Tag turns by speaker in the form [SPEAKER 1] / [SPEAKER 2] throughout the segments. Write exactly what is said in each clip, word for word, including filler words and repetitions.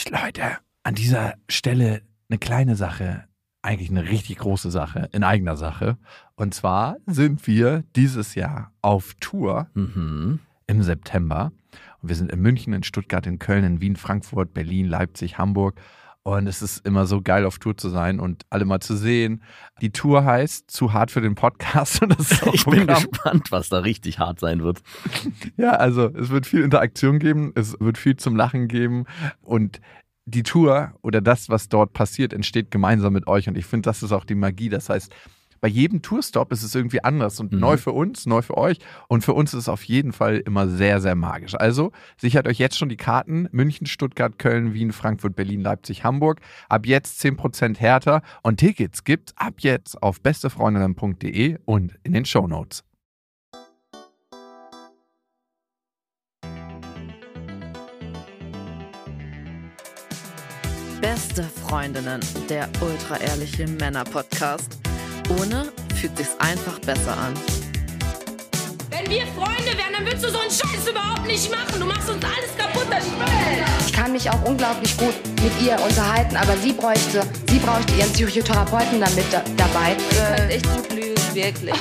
[SPEAKER 1] Leute, an dieser Stelle eine kleine Sache, eigentlich eine richtig große Sache, in eigener Sache. Und zwar sind wir dieses Jahr auf Tour
[SPEAKER 2] Mhm.
[SPEAKER 1] im September. Und wir sind in München, in Stuttgart, in Köln, in Wien, Frankfurt, Berlin, Leipzig, Hamburg. Und es ist immer so geil, auf Tour zu sein und alle mal zu sehen. Die Tour heißt Zu hart für den Podcast. Und das ist auch
[SPEAKER 2] Ich bin
[SPEAKER 1] Programm.
[SPEAKER 2] gespannt, was da richtig hart sein wird.
[SPEAKER 1] Ja, also es wird viel Interaktion geben, es wird viel zum Lachen geben und die Tour oder das, was dort passiert, entsteht gemeinsam mit euch und ich finde, das ist auch die Magie. Das heißt, bei jedem Tourstop ist es irgendwie anders und
[SPEAKER 2] Mhm.
[SPEAKER 1] neu für uns, neu für euch und für uns ist es auf jeden Fall immer sehr, sehr magisch. Also sichert euch jetzt schon die Karten: München, Stuttgart, Köln, Wien, Frankfurt, Berlin, Leipzig, Hamburg. Ab jetzt zehn Prozent härter und Tickets gibt's ab jetzt auf bestefreundinnen punkt de und in den Shownotes.
[SPEAKER 3] Beste Freundinnen, der ultra-ehrliche Männer-Podcast. Ohne fühlt sich's einfach besser an.
[SPEAKER 4] Wenn wir Freunde wären, dann würdest du so einen Scheiß überhaupt nicht machen. Du machst uns alles kaputt, das Spiel.
[SPEAKER 5] Ich kann mich auch unglaublich gut mit ihr unterhalten, aber sie bräuchte, sie bräuchte ihren Psychotherapeuten damit da, dabei.
[SPEAKER 3] Ihr könnt echt gut lügen, wirklich.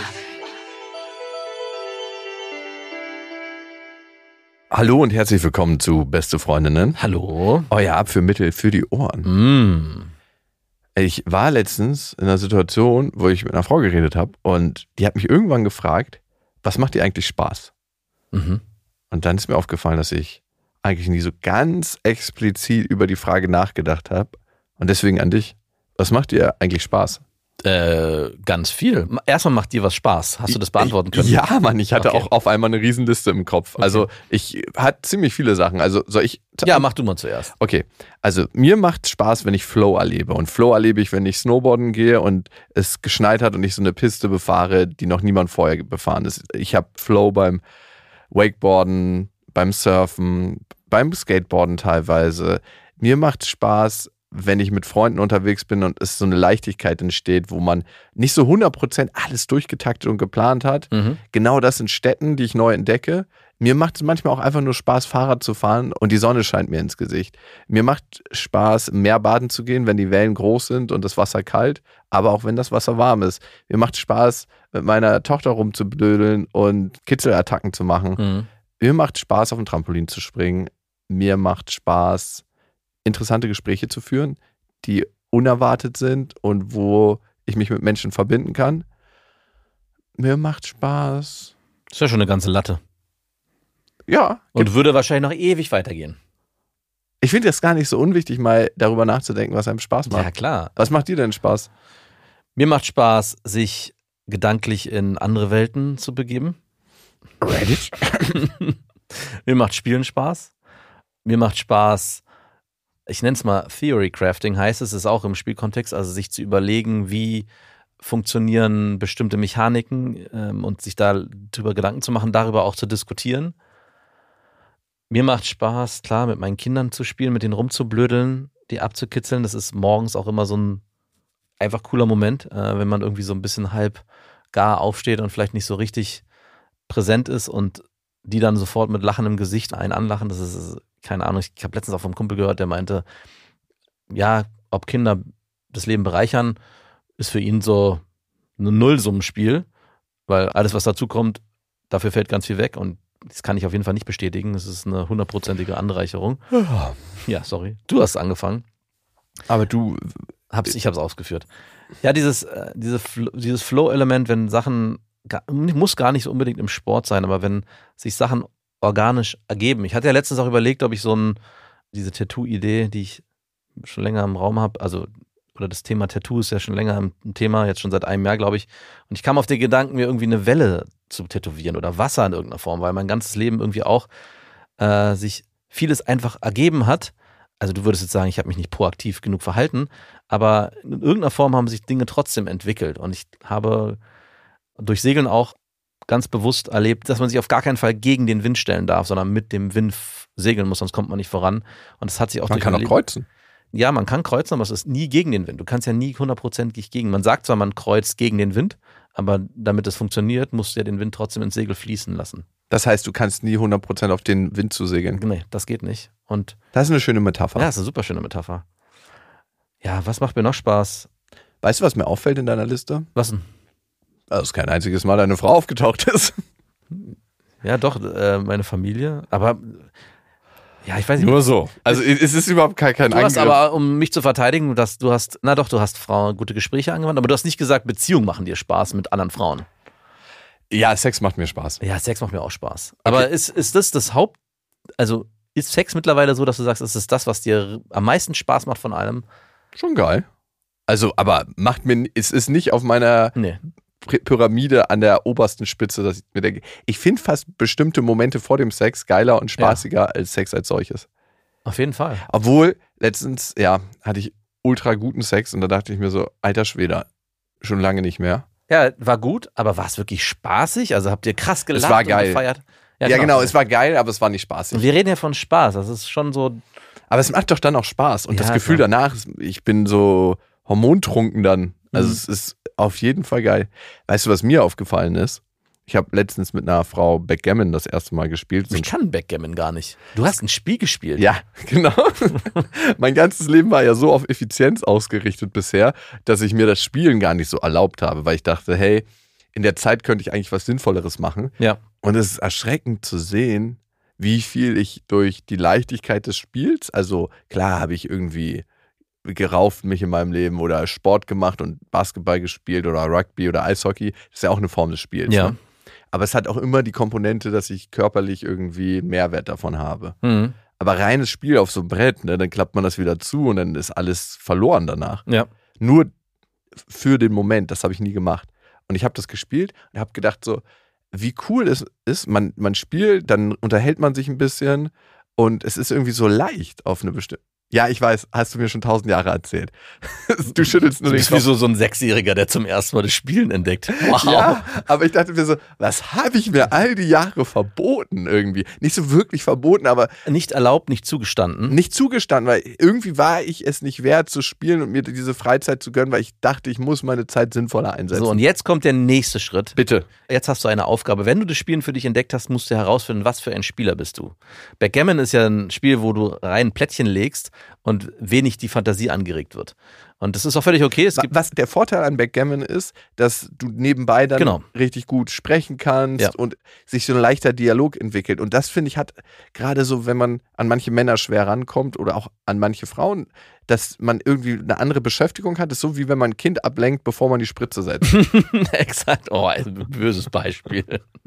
[SPEAKER 1] Hallo und herzlich willkommen zu Beste Freundinnen.
[SPEAKER 2] Hallo.
[SPEAKER 1] Euer Abführmittel für die Ohren.
[SPEAKER 2] Mm.
[SPEAKER 1] Ich war letztens in einer Situation, wo ich mit einer Frau geredet habe und die hat mich irgendwann gefragt, was macht dir eigentlich Spaß?
[SPEAKER 2] Mhm.
[SPEAKER 1] Und dann ist mir aufgefallen, dass ich eigentlich nie so ganz explizit über die Frage nachgedacht habe. Und deswegen an dich, was macht dir eigentlich Spaß?
[SPEAKER 2] Äh, ganz viel. Erstmal macht dir was Spaß. Hast du das beantworten können?
[SPEAKER 1] Ja, Mann, ich hatte
[SPEAKER 2] Okay.
[SPEAKER 1] auch auf einmal eine Riesenliste im Kopf. Also ich hatte ziemlich viele Sachen. Also soll ich...
[SPEAKER 2] Ja, mach du mal zuerst.
[SPEAKER 1] Okay, also mir macht Spaß, wenn ich Flow erlebe. Und Flow erlebe ich, wenn ich Snowboarden gehe und es geschneit hat und ich so eine Piste befahre, die noch niemand vorher befahren ist. Ich habe Flow beim Wakeboarden, beim Surfen, beim Skateboarden teilweise. Mir macht Spaß, wenn ich mit Freunden unterwegs bin und es so eine Leichtigkeit entsteht, wo man nicht so hundert Prozent alles durchgetaktet und geplant hat.
[SPEAKER 2] Mhm.
[SPEAKER 1] Genau das in Städten, die ich neu entdecke. Mir macht es manchmal auch einfach nur Spaß, Fahrrad zu fahren und die Sonne scheint mir ins Gesicht. Mir macht Spaß, im Meer baden zu gehen, wenn die Wellen groß sind und das Wasser kalt, aber auch wenn das Wasser warm ist. Mir macht Spaß, mit meiner Tochter rumzublödeln und Kitzelattacken zu machen.
[SPEAKER 2] Mhm.
[SPEAKER 1] Mir macht Spaß, auf dem Trampolin zu springen. Mir macht Spaß, interessante Gespräche zu führen, die unerwartet sind und wo ich mich mit Menschen verbinden kann. Mir macht Spaß.
[SPEAKER 2] Das ist ja schon eine ganze Latte.
[SPEAKER 1] Ja,
[SPEAKER 2] Und würde wahrscheinlich noch ewig weitergehen.
[SPEAKER 1] ich finde das gar nicht so unwichtig, mal darüber nachzudenken, was einem Spaß macht.
[SPEAKER 2] Ja, klar.
[SPEAKER 1] Was macht dir denn Spaß?
[SPEAKER 2] Mir macht Spaß, sich gedanklich in andere Welten zu begeben.
[SPEAKER 1] Reddit?
[SPEAKER 2] Mir macht Spielen Spaß. Mir macht Spaß, ich nenne es mal Theory Crafting, heißt es, ist auch im Spielkontext, also sich zu überlegen, wie funktionieren bestimmte Mechaniken ähm, und sich da drüber Gedanken zu machen, darüber auch zu diskutieren. Mir macht Spaß, klar, mit meinen Kindern zu spielen, mit denen rumzublödeln, die abzukitzeln. Das ist morgens auch immer so ein einfach cooler Moment, äh, wenn man irgendwie so ein bisschen halb gar aufsteht und vielleicht nicht so richtig präsent ist und die dann sofort mit lachendem Gesicht einen anlachen. Das ist, keine Ahnung, ich habe letztens auch vom Kumpel gehört, der meinte, ja, ob Kinder das Leben bereichern, ist für ihn so ein Nullsummenspiel, weil alles, was dazu kommt, dafür fällt ganz viel weg und das kann ich auf jeden Fall nicht bestätigen. Es ist eine hundertprozentige Anreicherung. Ja, sorry. Du hast angefangen.
[SPEAKER 1] Aber du,
[SPEAKER 2] Hab's, ich habe es ausgeführt. Ja, dieses, äh, diese, Fl- dieses Flow-Element, wenn Sachen, ga- muss gar nicht so unbedingt im Sport sein, aber wenn sich Sachen organisch ergeben. Ich hatte ja letztens auch überlegt, ob ich so ein, diese Tattoo-Idee, die ich schon länger im Raum habe, also oder das Thema Tattoo ist ja schon länger ein Thema, jetzt schon seit einem Jahr, glaube ich. Und ich kam auf den Gedanken, mir irgendwie eine Welle zu tätowieren oder Wasser in irgendeiner Form, weil mein ganzes Leben irgendwie auch äh, sich vieles einfach ergeben hat. Also du würdest jetzt sagen, ich habe mich nicht proaktiv genug verhalten, aber in irgendeiner Form haben sich Dinge trotzdem entwickelt. Und ich habe durch Segeln auch ganz bewusst erlebt, dass man sich auf gar keinen Fall gegen den Wind stellen darf, sondern mit dem Wind f- segeln muss, sonst kommt man nicht voran. Und das hat sich auch
[SPEAKER 1] man
[SPEAKER 2] durch
[SPEAKER 1] kann
[SPEAKER 2] mein
[SPEAKER 1] auch
[SPEAKER 2] Leben-
[SPEAKER 1] kreuzen.
[SPEAKER 2] Ja, man kann kreuzen, aber es ist nie gegen den Wind. Du kannst ja nie hundertprozentig gegen. Man sagt zwar, man kreuzt gegen den Wind, aber damit es funktioniert, musst du ja den Wind trotzdem ins Segel fließen lassen.
[SPEAKER 1] Das heißt, du kannst nie hundert Prozent auf den Wind zusegeln.
[SPEAKER 2] Nee, das geht nicht. Und
[SPEAKER 1] das ist eine schöne Metapher.
[SPEAKER 2] ja, das ist eine super schöne Metapher. Ja, was macht mir noch Spaß?
[SPEAKER 1] Weißt du, was mir auffällt in deiner Liste?
[SPEAKER 2] Was denn?
[SPEAKER 1] Dass kein einziges Mal eine Frau aufgetaucht ist.
[SPEAKER 2] Ja, doch, äh, meine Familie. Aber ja, ich weiß nicht.
[SPEAKER 1] Nur so. Also es ist überhaupt kein, kein
[SPEAKER 2] Du hast
[SPEAKER 1] Angriff.
[SPEAKER 2] aber, um mich zu verteidigen, dass du hast, na doch, du hast Frauen gute Gespräche angewandt, aber du hast nicht gesagt, Beziehungen machen dir Spaß mit anderen Frauen.
[SPEAKER 1] Ja, Sex macht mir Spaß.
[SPEAKER 2] Ja, Sex macht mir auch Spaß. Aber ist, ist das das Haupt, also ist Sex mittlerweile so, dass du sagst, ist es das, was dir am meisten Spaß macht von allem?
[SPEAKER 1] Schon geil. Also, aber macht mir, es ist nicht auf meiner
[SPEAKER 2] Nee.
[SPEAKER 1] Pyramide an der obersten Spitze, dass ich mir denke, ich finde fast bestimmte Momente vor dem Sex geiler und spaßiger ja. als Sex als solches.
[SPEAKER 2] Auf jeden Fall.
[SPEAKER 1] Obwohl, letztens, ja, hatte ich ultra guten Sex und da dachte ich mir so, alter Schwede, schon lange nicht mehr.
[SPEAKER 2] Ja, war gut, aber war es wirklich spaßig? Also habt ihr krass gelacht
[SPEAKER 1] es war geil.
[SPEAKER 2] und gefeiert?
[SPEAKER 1] Ja, ja genau, es war geil, aber es war nicht spaßig.
[SPEAKER 2] Und wir reden ja von Spaß, das ist schon so...
[SPEAKER 1] Aber es macht doch dann auch Spaß und
[SPEAKER 2] ja,
[SPEAKER 1] das Gefühl
[SPEAKER 2] klar.
[SPEAKER 1] danach, ich bin so hormontrunken dann. Also
[SPEAKER 2] Mhm.
[SPEAKER 1] es ist auf jeden Fall geil. Weißt du, was mir aufgefallen ist? Ich habe letztens mit einer Frau Backgammon das erste Mal gespielt.
[SPEAKER 2] Ich kann Backgammon gar nicht. Du hast ein Spiel gespielt.
[SPEAKER 1] Ja, genau. Mein ganzes Leben war ja so auf Effizienz ausgerichtet bisher, dass ich mir das Spielen gar nicht so erlaubt habe, weil ich dachte, hey, in der Zeit könnte ich eigentlich was Sinnvolleres machen.
[SPEAKER 2] Ja.
[SPEAKER 1] Und es ist erschreckend zu sehen, wie viel ich durch die Leichtigkeit des Spiels, also klar habe ich irgendwie gerauft mich in meinem Leben oder Sport gemacht und Basketball gespielt oder Rugby oder Eishockey, das ist ja auch eine Form des Spiels.
[SPEAKER 2] Ja.
[SPEAKER 1] Ne? Aber es hat auch immer die Komponente, dass ich körperlich irgendwie einen Mehrwert davon habe.
[SPEAKER 2] Mhm.
[SPEAKER 1] Aber reines Spiel auf so einem Brett, ne, dann klappt man das wieder zu und dann ist alles verloren danach.
[SPEAKER 2] Ja.
[SPEAKER 1] Nur für den Moment, das habe ich nie gemacht. Und ich habe das gespielt und habe gedacht so, wie cool es ist, man, man spielt, dann unterhält man sich ein bisschen und es ist irgendwie so leicht auf eine bestimmte... Ja, ich weiß, hast du mir schon tausend Jahre erzählt. Du schüttelst nur
[SPEAKER 2] Du
[SPEAKER 1] den
[SPEAKER 2] bist wie
[SPEAKER 1] Kopf.
[SPEAKER 2] so, so ein Sechsjähriger, der zum ersten Mal das Spielen entdeckt. Wow.
[SPEAKER 1] Ja, aber ich dachte mir so, was habe ich mir all die Jahre verboten irgendwie? Nicht so wirklich verboten, aber
[SPEAKER 2] Nicht erlaubt, nicht zugestanden.
[SPEAKER 1] nicht zugestanden, weil irgendwie war ich es nicht wert zu spielen und mir diese Freizeit zu gönnen, weil ich dachte, ich muss meine Zeit sinnvoller einsetzen.
[SPEAKER 2] So, und jetzt kommt der nächste Schritt.
[SPEAKER 1] bitte.
[SPEAKER 2] Jetzt hast du eine Aufgabe. Wenn du das Spielen für dich entdeckt hast, musst du herausfinden, was für ein Spieler bist du. Backgammon ist ja ein Spiel, wo du rein Plättchen legst und wenig die Fantasie angeregt wird. Und das ist auch völlig okay. Es gibt
[SPEAKER 1] Was der Vorteil an Backgammon ist, dass du nebenbei dann
[SPEAKER 2] Genau.
[SPEAKER 1] richtig gut sprechen kannst
[SPEAKER 2] Ja.
[SPEAKER 1] und sich so ein leichter Dialog entwickelt. Und das, finde ich, hat gerade so, wenn man an manche Männer schwer rankommt oder auch an manche Frauen, dass man irgendwie eine andere Beschäftigung hat. Das ist so, wie wenn man ein Kind ablenkt, bevor man die Spritze setzt.
[SPEAKER 2] exakt. Oh, ein böses Beispiel.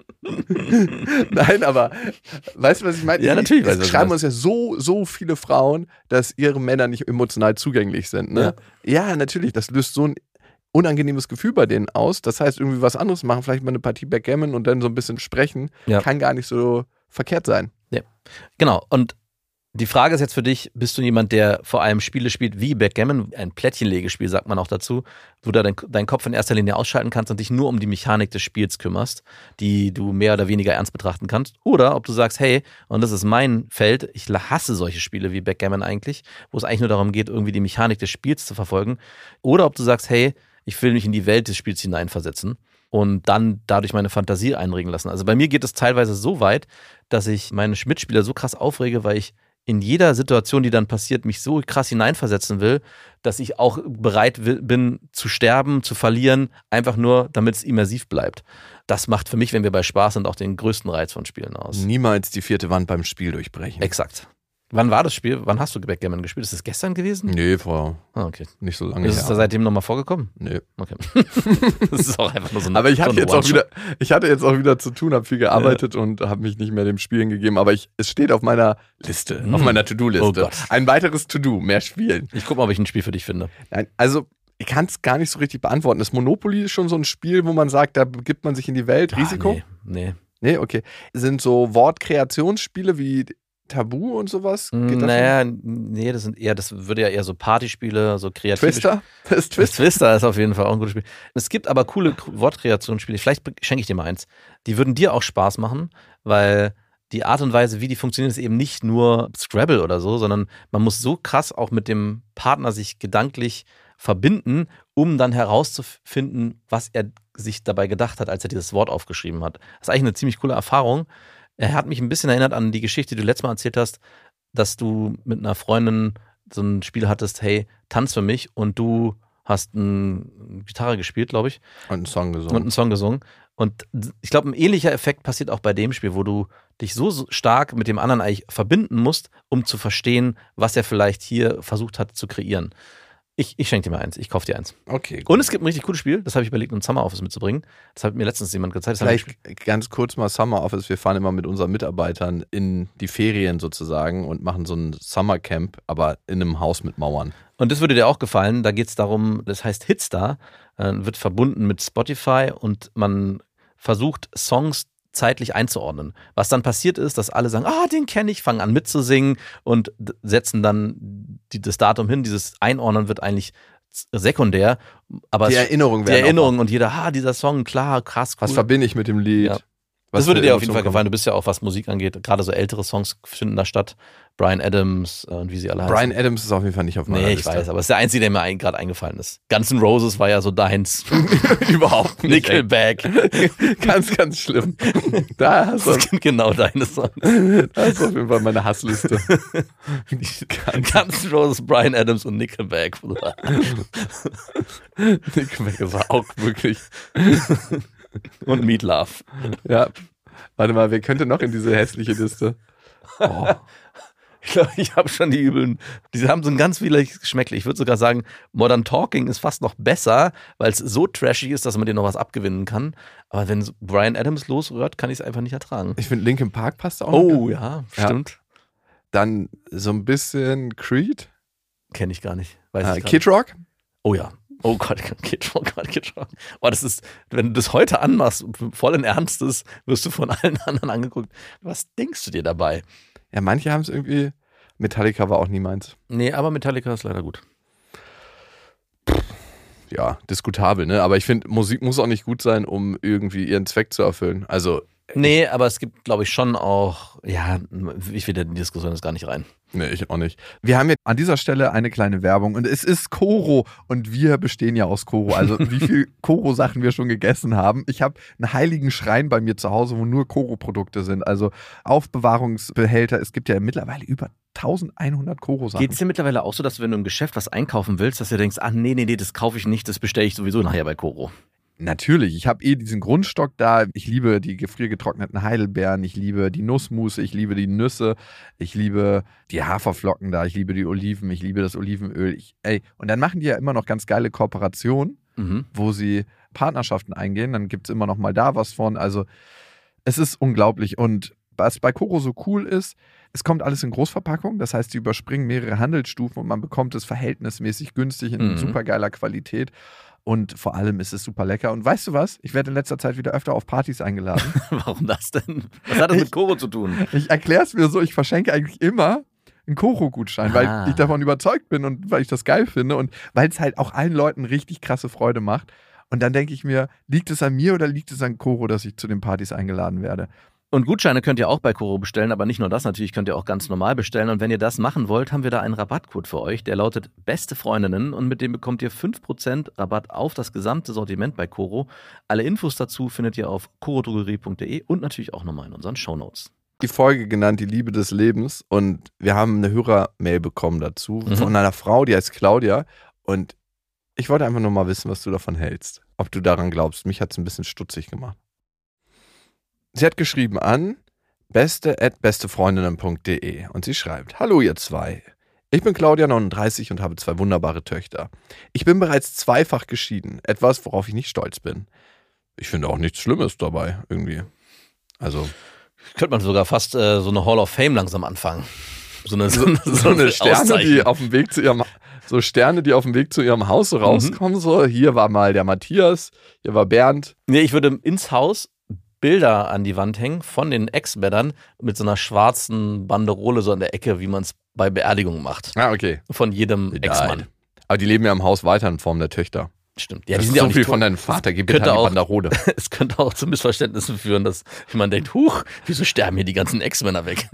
[SPEAKER 1] Nein, aber weißt du, was ich meine?
[SPEAKER 2] Ja, natürlich weiß ich,
[SPEAKER 1] Es
[SPEAKER 2] was du
[SPEAKER 1] schreiben
[SPEAKER 2] meinst.
[SPEAKER 1] uns ja so, so viele Frauen, dass ihre Männer nicht emotional zugänglich sind. Ne? Ja. natürlich. Das löst so ein unangenehmes Gefühl bei denen aus. Das heißt, irgendwie was anderes machen, vielleicht mal eine Partie Backgammon und dann so ein bisschen sprechen,
[SPEAKER 2] Ja.
[SPEAKER 1] kann gar nicht so verkehrt sein.
[SPEAKER 2] Genau. Und die Frage ist jetzt für dich, bist du jemand, der vor allem Spiele spielt wie Backgammon, ein Plättchenlegespiel, sagt man auch dazu, wo du dein, deinen Kopf in erster Linie ausschalten kannst und dich nur um die Mechanik des Spiels kümmerst, die du mehr oder weniger ernst betrachten kannst. Oder ob du sagst, hey, und das ist mein Feld, ich hasse solche Spiele wie Backgammon eigentlich, wo es eigentlich nur darum geht, irgendwie die Mechanik des Spiels zu verfolgen. Oder ob du sagst, hey, ich will mich in die Welt des Spiels hineinversetzen und dann dadurch meine Fantasie einregen lassen. Also bei mir geht es teilweise so weit, dass ich meine Mitspieler so krass aufrege, weil ich in jeder Situation, die dann passiert, mich so krass hineinversetzen will, dass ich auch bereit will, bin zu sterben, zu verlieren, einfach nur, damit es immersiv bleibt. Das macht für mich, wenn wir bei Spaß sind, auch den größten Reiz von Spielen aus.
[SPEAKER 1] Niemals die vierte Wand beim Spiel durchbrechen.
[SPEAKER 2] Exakt. Wann war das Spiel? Wann hast du Backgammon gespielt? Ist das gestern gewesen?
[SPEAKER 1] Nee, vor
[SPEAKER 2] Ah, okay.
[SPEAKER 1] nicht so lange
[SPEAKER 2] Ist es da
[SPEAKER 1] her.
[SPEAKER 2] seitdem nochmal vorgekommen?
[SPEAKER 1] Nee.
[SPEAKER 2] Okay. Das ist auch einfach nur so eine
[SPEAKER 1] Aber ich
[SPEAKER 2] so
[SPEAKER 1] hatte
[SPEAKER 2] eine
[SPEAKER 1] jetzt auch
[SPEAKER 2] One-Shot.
[SPEAKER 1] wieder, ich hatte jetzt auch wieder zu tun, habe viel gearbeitet und habe mich nicht mehr dem Spielen gegeben. Aber ich, es steht auf meiner Liste,
[SPEAKER 2] Mm.
[SPEAKER 1] auf meiner To-Do-Liste.
[SPEAKER 2] Oh Gott.
[SPEAKER 1] Ein weiteres To-Do, mehr Spielen.
[SPEAKER 2] Ich gucke mal, ob ich ein Spiel für dich finde.
[SPEAKER 1] Nein, also ich kann es gar nicht so richtig beantworten. Das Monopoly ist schon so ein Spiel, wo man sagt, da begibt man sich in die Welt. Risiko?
[SPEAKER 2] Ah, nee,
[SPEAKER 1] Nee, okay. Sind so Wortkreationsspiele wie Tabu und sowas?
[SPEAKER 2] nee.
[SPEAKER 1] Geht das
[SPEAKER 2] Naja, nee, das sind eher, das würde ja eher so Partyspiele, so
[SPEAKER 1] schon?
[SPEAKER 2] kreative
[SPEAKER 1] Twister? Das ist
[SPEAKER 2] Twist.
[SPEAKER 1] Twister.
[SPEAKER 2] Twister ist auf jeden Fall auch ein gutes Spiel. Es gibt aber coole Wortkreationsspiele. Vielleicht schenke ich dir mal eins. Die würden dir auch Spaß machen, weil die Art und Weise, wie die funktionieren, ist eben nicht nur Scrabble oder so, sondern man muss so krass auch mit dem Partner sich gedanklich verbinden, um dann herauszufinden, was er sich dabei gedacht hat, als er dieses Wort aufgeschrieben hat. Das ist eigentlich eine ziemlich coole Erfahrung. Er hat mich ein bisschen erinnert an die Geschichte, die du letztes Mal erzählt hast, dass du mit einer Freundin so ein Spiel hattest, hey, tanz für mich, und du hast eine Gitarre gespielt, glaube ich.
[SPEAKER 1] Und einen Song gesungen.
[SPEAKER 2] Und einen Song gesungen. Und ich glaube, ein ähnlicher Effekt passiert auch bei dem Spiel, wo du dich so, so stark mit dem anderen eigentlich verbinden musst, um zu verstehen, was er vielleicht hier versucht hat zu kreieren. Ich, ich schenke dir mal eins, ich kaufe dir eins.
[SPEAKER 1] Okay. Gut.
[SPEAKER 2] Und es gibt ein richtig cooles Spiel, das habe ich überlegt, um Summer Office mitzubringen. Das hat mir letztens jemand gezeigt. Das
[SPEAKER 1] Vielleicht ganz kurz mal Summer Office. Wir fahren immer mit unseren Mitarbeitern in die Ferien sozusagen und machen so ein Summercamp, aber in einem Haus mit Mauern.
[SPEAKER 2] Und das würde dir auch gefallen. Da geht es darum, das heißt Hitstar, äh, wird verbunden mit Spotify und man versucht, Songs zeitlich einzuordnen. Was dann passiert ist, dass alle sagen, ah, den kenne ich, fangen an mitzusingen und d- setzen dann die, das Datum hin. Dieses Einordnen wird eigentlich sekundär. Aber
[SPEAKER 1] Die
[SPEAKER 2] es-
[SPEAKER 1] Erinnerung
[SPEAKER 2] Die
[SPEAKER 1] werden
[SPEAKER 2] Erinnerung und jeder, ah, dieser Song, klar, krass, cool.
[SPEAKER 1] Was verbinde ich mit dem Lied?
[SPEAKER 2] Ja.
[SPEAKER 1] Was
[SPEAKER 2] Das würde
[SPEAKER 1] für
[SPEAKER 2] dir auf jeden Fall
[SPEAKER 1] Emotionen
[SPEAKER 2] gefallen. Du bist ja auch, was Musik angeht, gerade so ältere Songs finden da statt. Bryan Adams äh, und wie sie alle heißen.
[SPEAKER 1] Brian Adams ist auf jeden Fall nicht auf meiner
[SPEAKER 2] Nee, ich
[SPEAKER 1] Liste.
[SPEAKER 2] weiß, aber es ist der einzige, der mir ein- gerade eingefallen ist. Guns N' Roses war ja so deins.
[SPEAKER 1] Überhaupt nicht. ey.
[SPEAKER 2] Nickelback.
[SPEAKER 1] Ganz, ganz schlimm. Da hast
[SPEAKER 2] Das
[SPEAKER 1] du,
[SPEAKER 2] sind genau deine Songs.
[SPEAKER 1] das ist auf jeden Fall meine Hassliste. Ganz
[SPEAKER 2] Guns N' Roses, Bryan Adams und Nickelback.
[SPEAKER 1] Nickelback ist auch wirklich.
[SPEAKER 2] Und Meat Love.
[SPEAKER 1] Ja. Warte mal, wer könnte noch in diese hässliche Liste? Oh.
[SPEAKER 2] Ich glaube, ich habe schon die übeln. Die haben so ein ganz widerliches Geschmäckle. Ich würde sogar sagen, Modern Talking ist fast noch besser, weil es so trashig ist, dass man dir noch was abgewinnen kann. Aber wenn so Bryan Adams losrührt, kann ich es einfach nicht ertragen.
[SPEAKER 1] Ich finde, Linkin Park passt auch.
[SPEAKER 2] Oh
[SPEAKER 1] noch.
[SPEAKER 2] ja,
[SPEAKER 1] Ja.
[SPEAKER 2] stimmt.
[SPEAKER 1] Dann so ein bisschen Creed.
[SPEAKER 2] Kenne ich gar nicht. Weiß
[SPEAKER 1] Äh,
[SPEAKER 2] ich gar
[SPEAKER 1] Kid Rock.
[SPEAKER 2] nicht. Oh ja. Oh Gott, Kid Rock, Gott, Kid Rock. Oh, das ist, wenn du das heute anmachst, vollen Ernstes, wirst du von allen anderen angeguckt. Was denkst du dir dabei?
[SPEAKER 1] Ja, manche haben es irgendwie. Metallica war auch nie meins.
[SPEAKER 2] Nee, aber Metallica ist leider gut.
[SPEAKER 1] Ja, diskutabel, ne? Aber ich finde, Musik muss auch nicht gut sein, um irgendwie ihren Zweck zu erfüllen. Also,
[SPEAKER 2] Nee, aber es gibt, glaube ich, schon auch, ja, ich will in die Diskussion jetzt gar nicht rein.
[SPEAKER 1] nee, ich auch nicht. Wir haben jetzt an dieser Stelle eine kleine Werbung und es ist Koro und wir bestehen ja aus Koro. Also wie viel Koro-Sachen wir schon gegessen haben. Ich habe einen heiligen Schrein bei mir zu Hause, wo nur Koro-Produkte sind. Also Aufbewahrungsbehälter. Es gibt ja mittlerweile über eintausendeinhundert Koro-Sachen.
[SPEAKER 2] Geht es dir mittlerweile auch so, dass du, wenn du im Geschäft was einkaufen willst, dass du denkst, ach nee, nee, nee, das kaufe ich nicht, das bestelle ich sowieso nachher bei Koro?
[SPEAKER 1] Natürlich, ich habe eh diesen Grundstock da. Ich liebe die gefriergetrockneten Heidelbeeren, ich liebe die Nussmusse, ich liebe die Nüsse, ich liebe die Haferflocken da, ich liebe die Oliven, ich liebe das Olivenöl. Ich, ey, und dann machen die ja immer noch ganz geile Kooperationen,
[SPEAKER 2] Mhm.
[SPEAKER 1] wo sie Partnerschaften eingehen. Dann gibt es immer noch mal da was von. Also es ist unglaublich. Und was bei Koro so cool ist, es kommt alles in Großverpackung. Das heißt, die überspringen mehrere Handelsstufen und man bekommt es verhältnismäßig günstig in
[SPEAKER 2] Mhm.
[SPEAKER 1] super geiler Qualität. Und vor allem ist es super lecker. Und weißt du was? Ich werde in letzter Zeit wieder öfter auf Partys eingeladen.
[SPEAKER 2] Warum das denn? Was hat das mit Koro zu tun?
[SPEAKER 1] Ich erkläre es mir so, ich verschenke eigentlich immer einen Koro-Gutschein,
[SPEAKER 2] Ah.
[SPEAKER 1] weil ich davon überzeugt bin und weil ich das geil finde und weil es halt auch allen Leuten richtig krasse Freude macht. Und dann denke ich mir, liegt es an mir oder liegt es an Koro, dass ich zu den Partys eingeladen werde?
[SPEAKER 2] Und Gutscheine könnt ihr auch bei Koro bestellen, aber nicht nur das, natürlich könnt ihr auch ganz normal bestellen. Und wenn ihr das machen wollt, haben wir da einen Rabattcode für euch, der lautet Beste Freundinnen und mit dem bekommt ihr fünf Prozent Rabatt auf das gesamte Sortiment bei Koro. Alle Infos dazu findet ihr auf korodrogerie punkt de und natürlich auch nochmal in unseren Shownotes.
[SPEAKER 1] Die Folge genannt, die Liebe des Lebens, und wir haben eine Hörermail bekommen dazu
[SPEAKER 2] Mhm.
[SPEAKER 1] von einer Frau, die heißt Claudia, und ich wollte einfach nur mal wissen, was du davon hältst, ob du daran glaubst. Mich hat es ein bisschen stutzig gemacht. Sie hat geschrieben an beste at bestefreundinnen punkt de und sie schreibt: Hallo ihr zwei. Ich bin Claudia, neununddreißig und habe zwei wunderbare Töchter. Ich bin bereits zweifach geschieden, etwas, worauf ich nicht stolz bin. Ich finde auch nichts Schlimmes dabei, irgendwie. Also
[SPEAKER 2] Könnte man sogar fast äh, so eine Hall of Fame langsam anfangen. So eine,
[SPEAKER 1] so, so eine Sterne, die
[SPEAKER 2] Auszeichnung.
[SPEAKER 1] auf dem Weg zu ihrem so Sterne, die auf dem Weg zu ihrem Haus so rauskommen. So, hier war mal der Matthias, hier war Bernd.
[SPEAKER 2] Nee, ich würde ins Haus Bilder an die Wand hängen von den Ex-Männern mit so einer schwarzen Banderole so an der Ecke, wie man es bei Beerdigungen macht.
[SPEAKER 1] Ah, okay.
[SPEAKER 2] Von jedem
[SPEAKER 1] Egal.
[SPEAKER 2] Ex-Mann.
[SPEAKER 1] Aber die leben ja im Haus weiter in Form der Töchter.
[SPEAKER 2] Stimmt. Ja,
[SPEAKER 1] das
[SPEAKER 2] die sind
[SPEAKER 1] ist
[SPEAKER 2] ja
[SPEAKER 1] so
[SPEAKER 2] auch nicht
[SPEAKER 1] viel
[SPEAKER 2] tot.
[SPEAKER 1] von deinem Vater, gib mir
[SPEAKER 2] Könnte
[SPEAKER 1] die
[SPEAKER 2] auch-
[SPEAKER 1] Banderole.
[SPEAKER 2] Es könnte auch zu Missverständnissen führen, dass man denkt, huch, wieso sterben hier die ganzen Ex-Männer weg?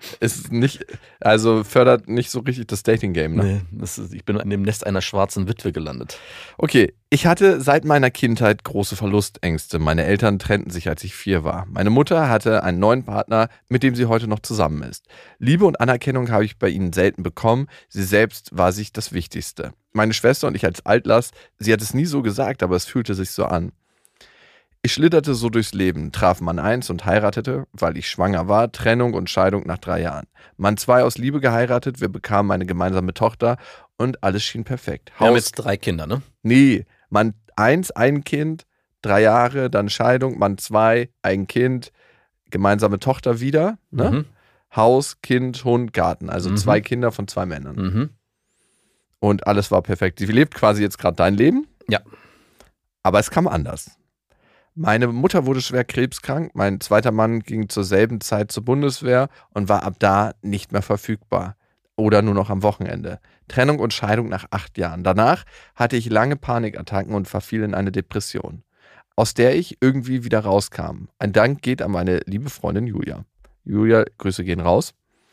[SPEAKER 2] Nee, das ist, ich bin in dem Nest einer schwarzen Witwe gelandet.
[SPEAKER 1] Okay, ich hatte seit meiner Kindheit große Verlustängste. Meine Eltern trennten sich, als ich vier war. Meine Mutter hatte einen neuen Partner, mit dem sie heute noch zusammen ist. Liebe und Anerkennung habe ich bei ihnen selten bekommen. Sie selbst war sich das Wichtigste. Meine Schwester und ich als Altlass, sie hat es nie so gesagt, aber es fühlte sich so an. Ich schlitterte so durchs Leben, traf Mann eins und heiratete, weil ich schwanger war, Trennung und Scheidung nach drei Jahren. Mann zwei aus Liebe geheiratet, wir bekamen eine gemeinsame Tochter und alles schien perfekt.
[SPEAKER 2] Wir haben
[SPEAKER 1] Haus-
[SPEAKER 2] jetzt drei Kinder, ne?
[SPEAKER 1] Nee, Mann eins, ein Kind, drei Jahre, dann Scheidung, Mann zwei, ein Kind, gemeinsame Tochter wieder, ne?
[SPEAKER 2] Mhm.
[SPEAKER 1] Haus, Kind, Hund, Garten. Also
[SPEAKER 2] Mhm.
[SPEAKER 1] zwei Kinder von zwei Männern.
[SPEAKER 2] Mhm.
[SPEAKER 1] Und alles war perfekt. Sie lebt quasi jetzt gerade dein Leben.
[SPEAKER 2] Ja.
[SPEAKER 1] Aber es kam anders. Meine Mutter wurde schwer krebskrank. Mein zweiter Mann ging zur selben Zeit zur Bundeswehr und war ab da nicht mehr verfügbar. Oder nur noch am Wochenende. Trennung und Scheidung nach acht Jahren. Danach hatte ich lange Panikattacken und verfiel in eine Depression, aus der ich irgendwie wieder rauskam. Ein Dank geht an meine liebe Freundin Julia. Julia, Grüße gehen raus.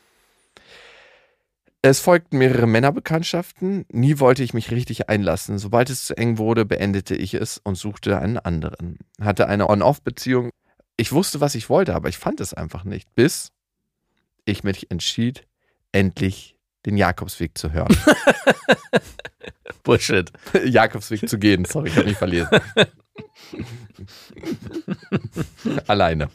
[SPEAKER 1] Es folgten mehrere Männerbekanntschaften. Nie wollte ich mich richtig einlassen. Sobald es zu eng wurde, beendete ich es und suchte einen anderen. Hatte eine On-Off-Beziehung. Ich wusste, was ich wollte, aber ich fand es einfach nicht. Bis ich mich entschied, endlich den Jakobsweg zu hören.
[SPEAKER 2] Bullshit.
[SPEAKER 1] Jakobsweg zu gehen. Sorry, ich habe mich verlesen. Alleine.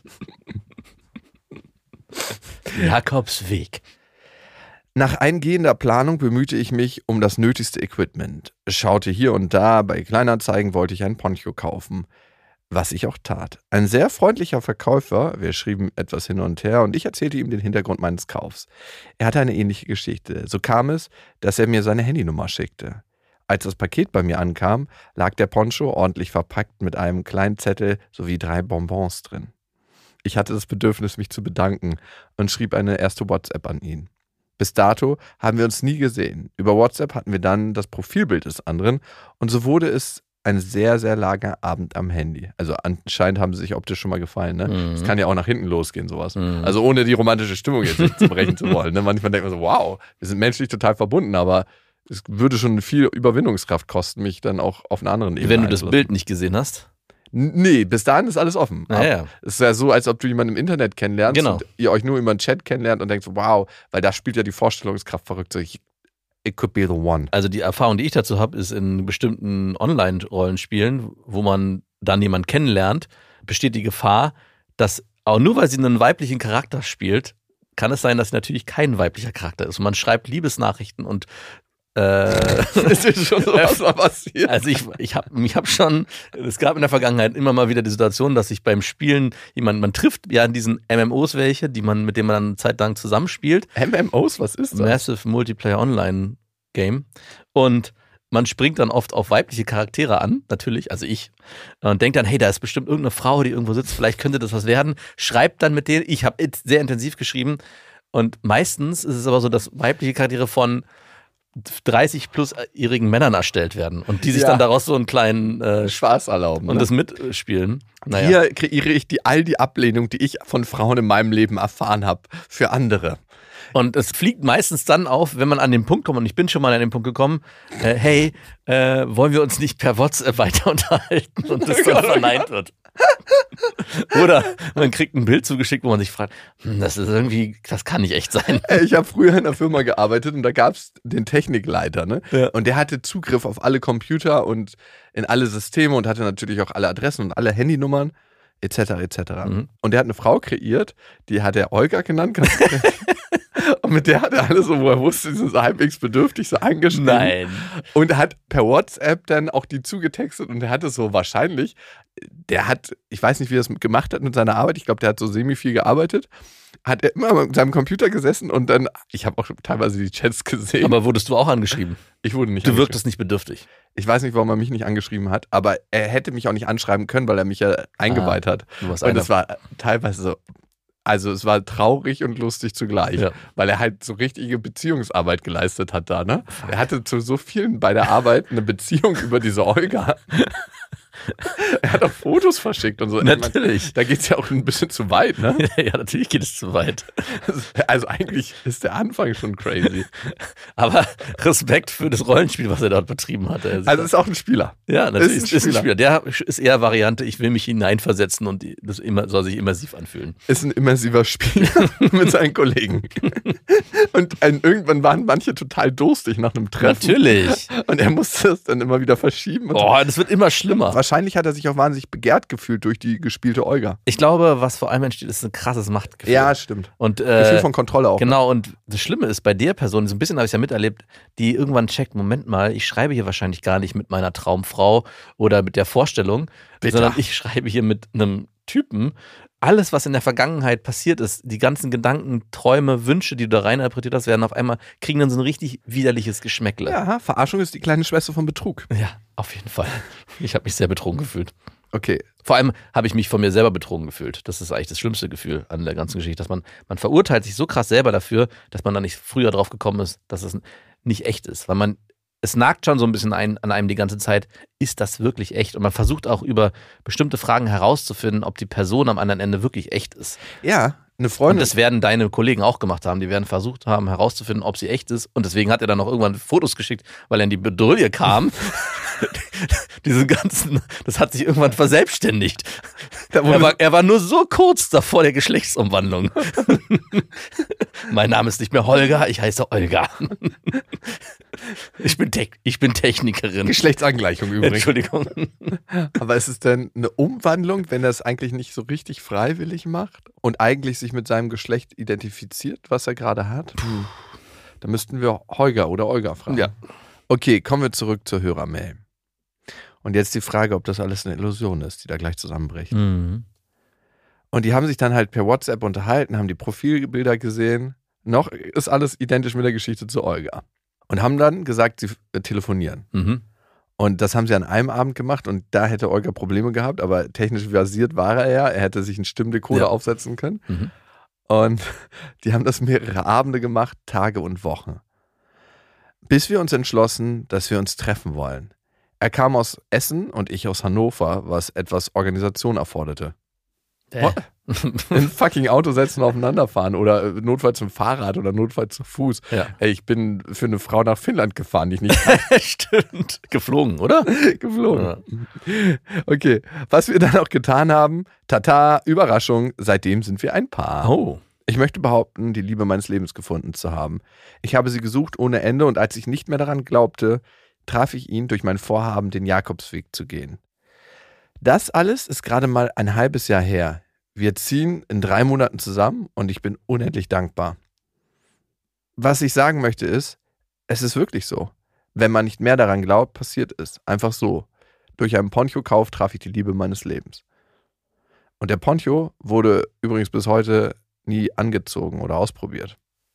[SPEAKER 2] Jakobsweg.
[SPEAKER 1] Nach eingehender Planung bemühte ich mich um das nötigste Equipment. Schaute hier und da, bei Kleinanzeigen wollte ich ein Poncho kaufen. Was ich auch tat. Ein sehr freundlicher Verkäufer, wir schrieben etwas hin und her und ich erzählte ihm den Hintergrund meines Kaufs. Er hatte eine ähnliche Geschichte. So kam es, dass er mir seine Handynummer schickte. Als das Paket bei mir ankam, lag der Poncho ordentlich verpackt mit einem kleinen Zettel sowie drei Bonbons drin. Ich hatte das Bedürfnis, mich zu bedanken und schrieb eine erste WhatsApp an ihn. Bis dato haben wir uns nie gesehen. Über WhatsApp hatten wir dann das Profilbild des anderen und so wurde es ein sehr, sehr langer Abend am Handy. Also anscheinend haben sie sich optisch schon mal gefallen. Ne?
[SPEAKER 2] Mhm.
[SPEAKER 1] Das kann ja auch nach hinten losgehen, sowas.
[SPEAKER 2] Mhm.
[SPEAKER 1] Also ohne die romantische Stimmung jetzt nicht zerbrechen zu wollen. Ne? Manchmal denkt man so, wow, wir sind menschlich total verbunden, aber es würde schon viel Überwindungskraft kosten, mich dann auch auf einer anderen Ebene
[SPEAKER 2] Wenn du das
[SPEAKER 1] einzulassen.
[SPEAKER 2] Bild nicht gesehen hast.
[SPEAKER 1] N- Nee, bis dahin ist alles offen.
[SPEAKER 2] Naja.
[SPEAKER 1] Es ist ja so, als ob du jemanden im Internet kennenlernst
[SPEAKER 2] Genau.
[SPEAKER 1] und ihr euch nur über einen Chat kennenlernt und denkt so, wow, weil da spielt ja die Vorstellungskraft verrückt. So, ich- it could be the one.
[SPEAKER 2] Also die Erfahrung, die ich dazu habe, ist in bestimmten Online-Rollenspielen, wo man dann jemanden kennenlernt, besteht die Gefahr, dass auch nur weil sie einen weiblichen Charakter spielt, kann es sein, dass sie natürlich kein weiblicher Charakter ist. Und man schreibt Liebesnachrichten und äh,
[SPEAKER 1] Es ist schon sowas mal passiert.
[SPEAKER 2] also ich, ich habe ich hab schon, es gab in der Vergangenheit immer mal wieder die Situation, dass sich beim Spielen jemand, man trifft ja in diesen M M Os welche, die man, mit denen man dann eine Zeit lang zusammenspielt.
[SPEAKER 1] M M Os, was ist das?
[SPEAKER 2] Massive Multiplayer Online Game. Und man springt dann oft auf weibliche Charaktere an, natürlich, also ich, und denkt dann, hey, da ist bestimmt irgendeine Frau, die irgendwo sitzt, vielleicht könnte das was werden. Schreibt dann mit denen, ich habe sehr intensiv geschrieben und meistens ist es aber so, dass weibliche Charaktere von dreißig-plus-jährigen Männern erstellt werden und die sich
[SPEAKER 1] Ja.
[SPEAKER 2] dann daraus so einen kleinen äh,
[SPEAKER 1] Spaß erlauben.
[SPEAKER 2] und
[SPEAKER 1] ne?
[SPEAKER 2] das mitspielen. Naja.
[SPEAKER 1] Hier kreiere ich die, all die Ablehnung, die ich von Frauen in meinem Leben erfahren habe, für andere.
[SPEAKER 2] Und es fliegt meistens dann auf, wenn man an den Punkt kommt, und ich bin schon mal an den Punkt gekommen, äh, hey, äh, wollen wir uns nicht per WhatsApp weiter unterhalten und das dann verneint wird. Oder man kriegt ein Bild zugeschickt, wo man sich fragt, hm, das ist irgendwie, das kann nicht echt sein.
[SPEAKER 1] Ey, Ich habe früher in einer Firma gearbeitet und da gab es den Technikleiter, ne?
[SPEAKER 2] Ja.
[SPEAKER 1] Und der hatte Zugriff auf alle Computer und in alle Systeme und hatte natürlich auch alle Adressen und alle Handynummern, et cetera et cetera.
[SPEAKER 2] Mhm.
[SPEAKER 1] Und der hat eine Frau kreiert, die hat er Olga genannt. ganz Und mit der hat er alles so, wo er wusste, sie ist so halbwegs bedürftig, so angeschrieben.
[SPEAKER 2] Nein.
[SPEAKER 1] Und hat per WhatsApp dann auch die zugetextet und der hatte so wahrscheinlich, der hat, ich weiß nicht, wie er das gemacht hat mit seiner Arbeit, ich glaube, der hat so semi viel gearbeitet, hat er immer mit seinem Computer gesessen und dann, ich habe auch teilweise die Chats gesehen.
[SPEAKER 2] Aber wurdest du auch angeschrieben?
[SPEAKER 1] ich wurde nicht
[SPEAKER 2] Du
[SPEAKER 1] angeschrieben.
[SPEAKER 2] wirktest nicht bedürftig.
[SPEAKER 1] Ich weiß nicht, warum er mich nicht angeschrieben hat, aber er hätte mich auch nicht anschreiben können, weil er mich ja eingeweiht hat.
[SPEAKER 2] Du warst
[SPEAKER 1] Und
[SPEAKER 2] einer.
[SPEAKER 1] das war teilweise so, Also es war traurig und lustig zugleich,
[SPEAKER 2] Ja.
[SPEAKER 1] weil er halt so richtige Beziehungsarbeit geleistet hat da, ne? Er hatte zu so vielen bei der Arbeit eine Beziehung über diese Olga. Er hat auch Fotos verschickt und so.
[SPEAKER 2] Natürlich.
[SPEAKER 1] Ich meine, da geht es ja auch ein bisschen zu weit, ne?
[SPEAKER 2] Ja, natürlich geht es zu weit.
[SPEAKER 1] Also eigentlich ist der Anfang schon crazy.
[SPEAKER 2] Aber Respekt für das Rollenspiel, was er dort betrieben hat. Er
[SPEAKER 1] Also ist auch ein Spieler.
[SPEAKER 2] ja, natürlich
[SPEAKER 1] ist ein
[SPEAKER 2] ist, ist ein
[SPEAKER 1] Spieler.
[SPEAKER 2] Spieler. Der ist eher Variante, ich will mich hineinversetzen und das immer, soll sich immersiv anfühlen.
[SPEAKER 1] Ist ein immersiver Spieler mit seinen Kollegen. Und ein, irgendwann waren manche total durstig nach einem Treffen.
[SPEAKER 2] Natürlich.
[SPEAKER 1] Und er musste es dann immer wieder verschieben. Und
[SPEAKER 2] Oh, das wird immer schlimmer.
[SPEAKER 1] wahrscheinlich hat er sich auch wahnsinnig begehrt gefühlt durch die gespielte Olga.
[SPEAKER 2] Ich glaube, was vor allem entsteht, ist ein krasses Machtgefühl.
[SPEAKER 1] Ja, stimmt.
[SPEAKER 2] Und,
[SPEAKER 1] Gefühl
[SPEAKER 2] äh,
[SPEAKER 1] von Kontrolle auch.
[SPEAKER 2] genau, und das Schlimme ist bei der Person, so ein bisschen habe ich es ja miterlebt, die irgendwann checkt, Moment mal, ich schreibe hier wahrscheinlich gar nicht mit meiner Traumfrau oder mit der Vorstellung,
[SPEAKER 1] Bitter.
[SPEAKER 2] sondern ich schreibe hier mit einem Typen. Alles, was in der Vergangenheit passiert ist, die ganzen Gedanken, Träume, Wünsche, die du da reininterpretiert hast, werden auf einmal, kriegen dann so ein richtig widerliches Geschmäckle.
[SPEAKER 1] Ja, Verarschung ist die kleine Schwester von Betrug.
[SPEAKER 2] Ja, auf jeden Fall. Ich habe mich sehr betrogen gefühlt.
[SPEAKER 1] Okay.
[SPEAKER 2] Vor allem habe ich mich von mir selber betrogen gefühlt. Das ist eigentlich das schlimmste Gefühl an der ganzen Geschichte, dass man, man verurteilt sich so krass selber dafür, dass man da nicht früher drauf gekommen ist, dass es nicht echt ist. Weil man, es nagt schon so ein bisschen ein, an einem die ganze Zeit, ist das wirklich echt? Und man versucht auch über bestimmte Fragen herauszufinden, ob die Person am anderen Ende wirklich echt ist.
[SPEAKER 1] Ja, eine
[SPEAKER 2] Und
[SPEAKER 1] Freundin.
[SPEAKER 2] das werden deine Kollegen auch gemacht haben. Die werden versucht haben, herauszufinden, ob sie echt ist. Und deswegen hat er dann noch irgendwann Fotos geschickt, weil er in die Bedouille kam. Diese ganzen, das hat sich irgendwann verselbstständigt.
[SPEAKER 1] Da wurde-
[SPEAKER 2] Er war, er war nur so kurz davor der Geschlechtsumwandlung. Mein Name ist nicht mehr Holger, ich heiße Olga. Ich bin, Te- ich bin Technikerin.
[SPEAKER 1] Geschlechtsangleichung übrigens.
[SPEAKER 2] Entschuldigung.
[SPEAKER 1] Aber ist es denn eine Umwandlung, wenn er es eigentlich nicht so richtig freiwillig macht und eigentlich sich mit seinem Geschlecht identifiziert, was er gerade hat? Puh. Da müssten wir Holger oder Olga fragen.
[SPEAKER 2] Ja.
[SPEAKER 1] Okay, kommen wir zurück zur Hörermail. Und jetzt die Frage, ob das alles eine Illusion ist, die da gleich zusammenbricht.
[SPEAKER 2] Mhm.
[SPEAKER 1] Und die haben sich dann halt per WhatsApp unterhalten, haben die Profilbilder gesehen. Noch ist alles identisch mit der Geschichte zu Olga. Und haben dann gesagt, sie äh, telefonieren.
[SPEAKER 2] Mhm.
[SPEAKER 1] Und das haben sie an einem Abend gemacht und da hätte Olga Probleme gehabt, aber technisch versiert war er ja. Er hätte sich einen Stimmdecoder
[SPEAKER 2] Ja.
[SPEAKER 1] aufsetzen können.
[SPEAKER 2] Mhm.
[SPEAKER 1] Und die haben das mehrere Abende gemacht, Tage und Wochen. Bis wir uns entschlossen, dass wir uns treffen wollen. Er kam aus Essen und ich aus Hannover, was etwas Organisation erforderte.
[SPEAKER 2] Äh.
[SPEAKER 1] In fucking Auto setzen, aufeinander fahren oder äh, notfalls zum Fahrrad oder notfalls zu Fuß.
[SPEAKER 2] Ja.
[SPEAKER 1] Ey, ich bin für eine Frau nach Finnland gefahren, die ich nicht
[SPEAKER 2] Stimmt. Geflogen, oder?
[SPEAKER 1] geflogen. Okay, was wir dann auch getan haben, tata, Überraschung, seitdem sind wir ein Paar.
[SPEAKER 2] Oh.
[SPEAKER 1] Ich möchte behaupten, die Liebe meines Lebens gefunden zu haben. Ich habe sie gesucht ohne Ende und als ich nicht mehr daran glaubte, traf ich ihn durch mein Vorhaben, den Jakobsweg zu gehen. Das alles ist gerade mal ein halbes Jahr her. Wir ziehen in drei Monaten zusammen und ich bin unendlich dankbar. Was ich sagen möchte ist, es ist wirklich so. Wenn man nicht mehr daran glaubt, passiert es. Einfach so. Durch einen Poncho-Kauf traf ich die Liebe meines Lebens. Und der Poncho wurde übrigens bis heute nie angezogen oder ausprobiert.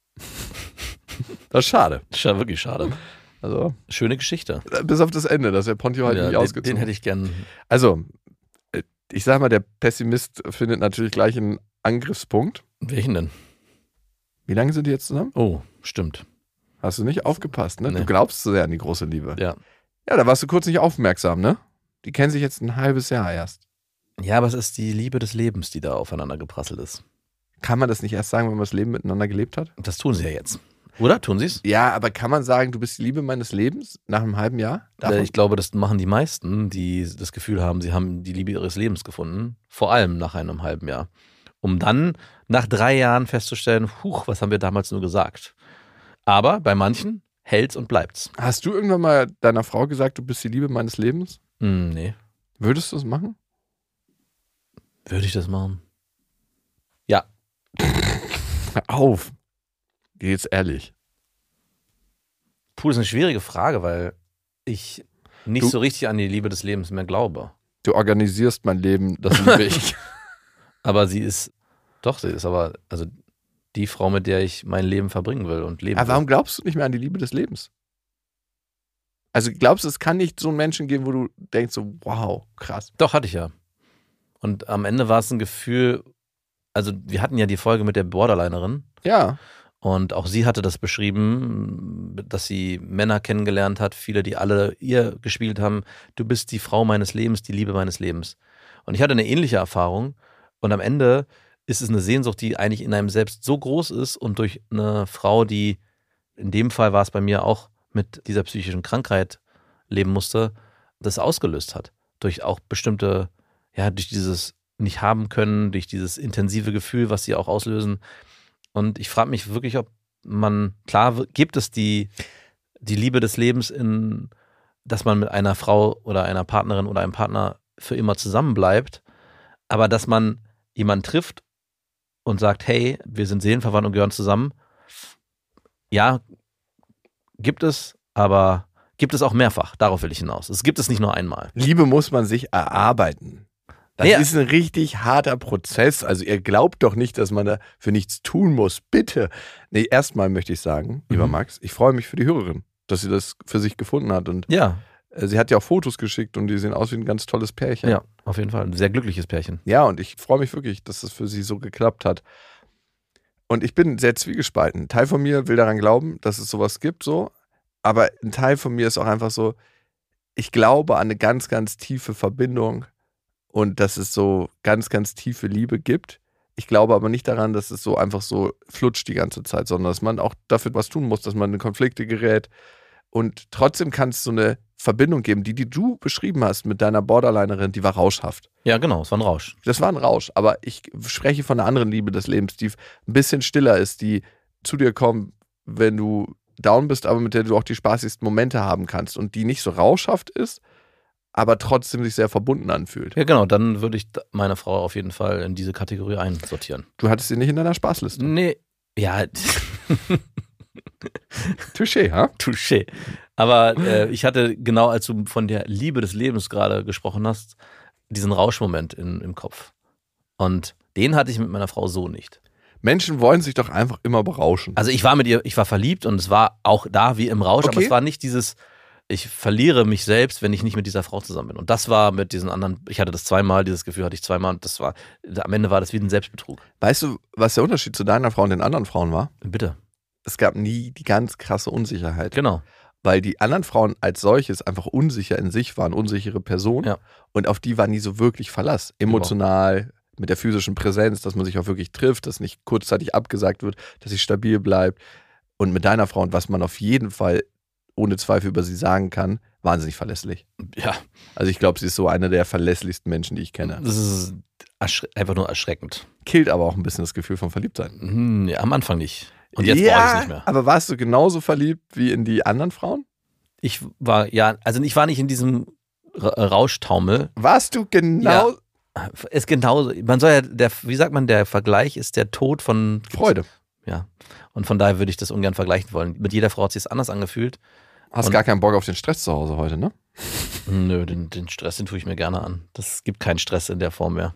[SPEAKER 1] Das ist schade.
[SPEAKER 2] Das ist ja wirklich schade.
[SPEAKER 1] Also,
[SPEAKER 2] Schöne Geschichte.
[SPEAKER 1] bis auf das Ende, dass der Poncho halt
[SPEAKER 2] Ja,
[SPEAKER 1] nicht
[SPEAKER 2] den,
[SPEAKER 1] ausgezogen
[SPEAKER 2] den hätte ich gern.
[SPEAKER 1] Also, äh, ich sag mal, der Pessimist findet natürlich gleich einen Angriffspunkt.
[SPEAKER 2] Welchen denn?
[SPEAKER 1] Wie lange sind die jetzt zusammen?
[SPEAKER 2] Oh, stimmt.
[SPEAKER 1] Hast du nicht aufgepasst, ne?
[SPEAKER 2] Nee.
[SPEAKER 1] Du glaubst zu sehr an die große Liebe.
[SPEAKER 2] Ja.
[SPEAKER 1] Ja, da warst du kurz nicht aufmerksam, ne? Die kennen sich jetzt ein halbes Jahr erst.
[SPEAKER 2] Ja, aber es ist die Liebe des Lebens, die da aufeinander geprasselt ist.
[SPEAKER 1] Kann man das nicht erst sagen, wenn man das Leben miteinander gelebt hat?
[SPEAKER 2] Das tun sie ja jetzt. Oder? Tun sie es?
[SPEAKER 1] Ja, aber kann man sagen, du bist die Liebe meines Lebens nach einem halben Jahr? Darf
[SPEAKER 2] Äh,
[SPEAKER 1] man-
[SPEAKER 2] Ich glaube, das machen die meisten, die das Gefühl haben, sie haben die Liebe ihres Lebens gefunden. Vor allem nach einem halben Jahr. Um dann nach drei Jahren festzustellen, huch, was haben wir damals nur gesagt. Aber bei manchen hält's und bleibt's.
[SPEAKER 1] Hast du irgendwann mal deiner Frau gesagt, du bist die Liebe meines Lebens?
[SPEAKER 2] Hm, nee.
[SPEAKER 1] Würdest du es machen?
[SPEAKER 2] Würde ich das machen? Ja.
[SPEAKER 1] Hör auf. Jetzt ehrlich.
[SPEAKER 2] Puh, das ist eine schwierige Frage, weil ich nicht
[SPEAKER 1] Du-
[SPEAKER 2] so richtig an die Liebe des Lebens mehr glaube.
[SPEAKER 1] Du organisierst mein Leben, das liebe ich.
[SPEAKER 2] Aber sie ist, doch, sie ist aber, also die Frau, mit der ich mein Leben verbringen will und leben
[SPEAKER 1] Aber warum
[SPEAKER 2] will.
[SPEAKER 1] glaubst du nicht mehr an die Liebe des Lebens? Also glaubst du, es kann nicht so einen Menschen geben, wo du denkst so, wow, krass.
[SPEAKER 2] Doch, hatte ich ja. Und am Ende war es ein Gefühl, also wir hatten ja die Folge mit der Borderlinerin.
[SPEAKER 1] Ja.
[SPEAKER 2] Und auch sie hatte das beschrieben, dass sie Männer kennengelernt hat, viele, die alle ihr gespielt haben, du bist die Frau meines Lebens, die Liebe meines Lebens. Und ich hatte eine ähnliche Erfahrung und am Ende ist es eine Sehnsucht, die eigentlich in einem selbst so groß ist und durch eine Frau, die in dem Fall war es bei mir auch mit dieser psychischen Krankheit leben musste, das ausgelöst hat. Durch auch bestimmte, ja, durch dieses nicht haben können, durch dieses intensive Gefühl, was sie auch auslösen. Und ich frage mich wirklich, ob man, klar gibt es die, die Liebe des Lebens in, dass man mit einer Frau oder einer Partnerin oder einem Partner für immer zusammenbleibt, aber dass man jemanden trifft und sagt, hey, wir sind seelenverwandt und gehören zusammen. Ja, gibt es, aber gibt es auch mehrfach. Darauf will ich hinaus. Es gibt es nicht nur einmal.
[SPEAKER 1] Liebe muss man sich erarbeiten. Das
[SPEAKER 2] Ja.
[SPEAKER 1] ist ein richtig harter Prozess. Also ihr glaubt doch nicht, dass man dafür nichts tun muss. Bitte. Nee, erstmal möchte ich sagen, lieber
[SPEAKER 2] Mhm.
[SPEAKER 1] Max, ich freue mich für die Hörerin, dass sie das für sich gefunden hat. Und
[SPEAKER 2] Ja,
[SPEAKER 1] äh, sie hat ja auch Fotos geschickt und die sehen aus wie ein ganz tolles Pärchen.
[SPEAKER 2] ja, auf jeden Fall. Ein sehr glückliches Pärchen.
[SPEAKER 1] Ja, und ich freue mich wirklich, dass es für sie so geklappt hat. Und ich bin sehr zwiegespalten. Ein Teil von mir will daran glauben, dass es sowas gibt, so. Aber ein Teil von mir ist auch einfach so, ich glaube an eine ganz, ganz tiefe Verbindung und dass es so ganz, ganz tiefe Liebe gibt. Ich glaube aber nicht daran, dass es so einfach so flutscht die ganze Zeit, sondern dass man auch dafür was tun muss, dass man in Konflikte gerät. Und trotzdem kann es so eine Verbindung geben, die, die du beschrieben hast mit deiner Borderlinerin, die war rauschhaft.
[SPEAKER 2] Ja, genau, es war ein Rausch.
[SPEAKER 1] Das war ein Rausch, aber ich spreche von einer anderen Liebe des Lebens, die ein bisschen stiller ist, die zu dir kommt, wenn du down bist, aber mit der du auch die spaßigsten Momente haben kannst und die nicht so rauschhaft ist, aber trotzdem sich sehr verbunden anfühlt.
[SPEAKER 2] Ja, genau, dann würde ich meine Frau auf jeden Fall in diese Kategorie einsortieren.
[SPEAKER 1] Du hattest sie nicht in deiner Spaßliste.
[SPEAKER 2] Nee, ja,
[SPEAKER 1] Touché, ha?
[SPEAKER 2] touché. Aber äh, ich hatte, genau als du von der Liebe des Lebens gerade gesprochen hast, diesen Rauschmoment in, im Kopf. Und den hatte ich mit meiner Frau so nicht.
[SPEAKER 1] Menschen wollen sich doch einfach immer berauschen.
[SPEAKER 2] Also ich war mit ihr, ich war verliebt und es war auch da wie im Rausch,
[SPEAKER 1] Okay.
[SPEAKER 2] aber es war nicht dieses, ich verliere mich selbst, wenn ich nicht mit dieser Frau zusammen bin. Und das war mit diesen anderen, ich hatte das zweimal, dieses Gefühl hatte ich zweimal und das war, am Ende war das wie ein Selbstbetrug.
[SPEAKER 1] Weißt du, was der Unterschied zu deiner Frau und den anderen Frauen war?
[SPEAKER 2] Bitte.
[SPEAKER 1] Es gab nie die ganz krasse Unsicherheit.
[SPEAKER 2] Genau.
[SPEAKER 1] Weil die anderen Frauen als solches einfach unsicher in sich waren, unsichere Personen.
[SPEAKER 2] Ja.
[SPEAKER 1] Und auf die war nie so wirklich Verlass. Emotional, mit der physischen Präsenz, dass man sich auch wirklich trifft, dass nicht kurzzeitig abgesagt wird, dass sie stabil bleibt. Und mit deiner Frau, und was man auf jeden Fall ohne Zweifel über sie sagen kann, wahnsinnig verlässlich.
[SPEAKER 2] Ja,
[SPEAKER 1] Also ich glaube, sie ist so eine der verlässlichsten Menschen, die ich kenne.
[SPEAKER 2] das ist erschre- einfach nur erschreckend.
[SPEAKER 1] Killt aber auch ein bisschen das Gefühl von Verliebtsein.
[SPEAKER 2] Hm, ja, am Anfang nicht. Und jetzt
[SPEAKER 1] ja,
[SPEAKER 2] brauche ich es nicht mehr.
[SPEAKER 1] aber warst du genauso verliebt wie in die anderen Frauen?
[SPEAKER 2] Ich war, ja, also ich war nicht in diesem Ra- Rauschtaumel.
[SPEAKER 1] Warst du genau
[SPEAKER 2] Ja. Ist genauso, man soll ja, der, wie sagt man, der Vergleich ist der Tod von
[SPEAKER 1] Freude?
[SPEAKER 2] Ja. Und von daher würde ich das ungern vergleichen wollen. Mit jeder Frau hat sich es anders angefühlt.
[SPEAKER 1] Hast
[SPEAKER 2] Und-
[SPEAKER 1] gar keinen Bock auf den Stress zu Hause heute, ne?
[SPEAKER 2] Nö, den, den Stress, den tue ich mir gerne an. Das gibt keinen Stress in der Form mehr.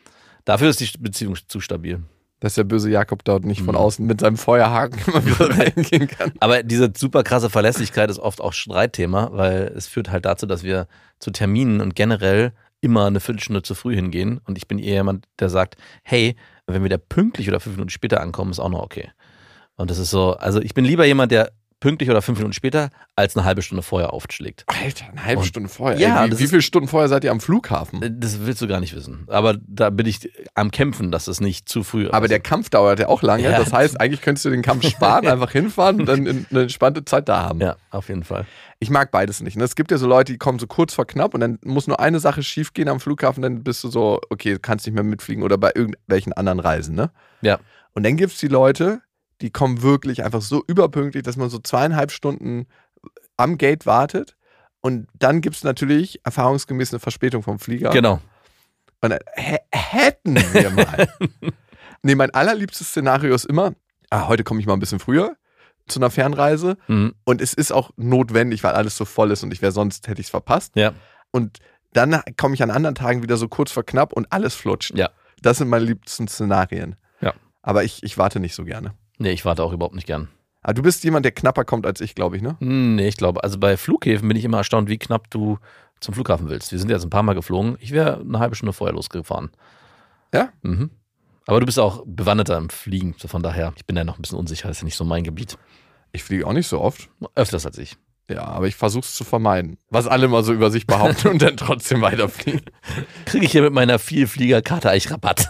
[SPEAKER 2] Dafür ist die Beziehung zu stabil.
[SPEAKER 1] Dass der böse Jakob dort nicht von
[SPEAKER 2] Mhm.
[SPEAKER 1] außen mit seinem Feuerhaken immer wieder reingehen kann.
[SPEAKER 2] Aber diese super krasse Verlässlichkeit ist oft auch Streitthema, weil es führt halt dazu, dass wir zu Terminen und generell immer eine Viertelstunde zu früh hingehen. Und ich bin eher jemand, der sagt, hey, wenn wir da pünktlich oder fünf Minuten später ankommen, ist auch noch okay. Und das ist so, also ich bin lieber jemand, der pünktlich oder fünf Minuten später als eine halbe Stunde vorher aufschlägt.
[SPEAKER 1] Alter, eine halbe
[SPEAKER 2] Und-
[SPEAKER 1] Stunde vorher.
[SPEAKER 2] Ja,
[SPEAKER 1] Ey,
[SPEAKER 2] das
[SPEAKER 1] wie, wie
[SPEAKER 2] ist-
[SPEAKER 1] viele Stunden vorher seid ihr am Flughafen?
[SPEAKER 2] Das willst du gar nicht wissen. Aber da bin ich am Kämpfen, dass es nicht zu früh ist.
[SPEAKER 1] Aber der Kampf dauert ja auch lange.
[SPEAKER 2] Ja.
[SPEAKER 1] Das heißt, eigentlich könntest du den Kampf sparen, einfach hinfahren und dann eine entspannte Zeit da haben.
[SPEAKER 2] Ja, auf jeden Fall.
[SPEAKER 1] Ich mag beides nicht. Ne? Es gibt ja so Leute, die kommen so kurz vor knapp und dann muss nur eine Sache schief gehen am Flughafen, dann bist du so, okay, du kannst nicht mehr mitfliegen oder bei irgendwelchen anderen Reisen. Ne?
[SPEAKER 2] Ja.
[SPEAKER 1] Und dann gibt es die Leute, die kommen wirklich einfach so überpünktlich, dass man so zweieinhalb Stunden am Gate wartet. Und dann gibt es natürlich erfahrungsgemäß eine Verspätung vom Flieger.
[SPEAKER 2] Genau.
[SPEAKER 1] Und dann hä- hätten wir mal. Nee, mein allerliebstes Szenario ist immer, ah, heute komme ich mal ein bisschen früher zu einer Fernreise.
[SPEAKER 2] Mhm.
[SPEAKER 1] Und es ist auch notwendig, weil alles so voll ist und ich wäre sonst, hätte ich es verpasst.
[SPEAKER 2] Ja.
[SPEAKER 1] Und dann komme ich an anderen Tagen wieder so kurz vor knapp und alles flutscht.
[SPEAKER 2] Ja.
[SPEAKER 1] Das sind meine liebsten Szenarien.
[SPEAKER 2] Ja.
[SPEAKER 1] Aber ich, ich warte nicht so gerne.
[SPEAKER 2] Nee, ich warte auch überhaupt nicht gern.
[SPEAKER 1] Aber du bist jemand, der knapper kommt als ich, glaube ich, ne?
[SPEAKER 2] Hm, Nee, ich glaube, also bei Flughäfen bin ich immer erstaunt, wie knapp du zum Flughafen willst. Wir sind jetzt ein paar Mal geflogen. Ich wäre eine halbe Stunde vorher losgefahren.
[SPEAKER 1] Ja?
[SPEAKER 2] Mhm. Aber du bist auch bewanderter im Fliegen, so von daher, ich bin da noch ein bisschen unsicher, das ist ja nicht so mein Gebiet.
[SPEAKER 1] Ich fliege auch nicht so oft.
[SPEAKER 2] Öfters als ich.
[SPEAKER 1] Ja, aber ich versuche es zu vermeiden. Was alle mal so über sich behaupten und dann trotzdem weiterfliegen.
[SPEAKER 2] Kriege ich hier mit meiner Vielfliegerkarte eigentlich Rabatt?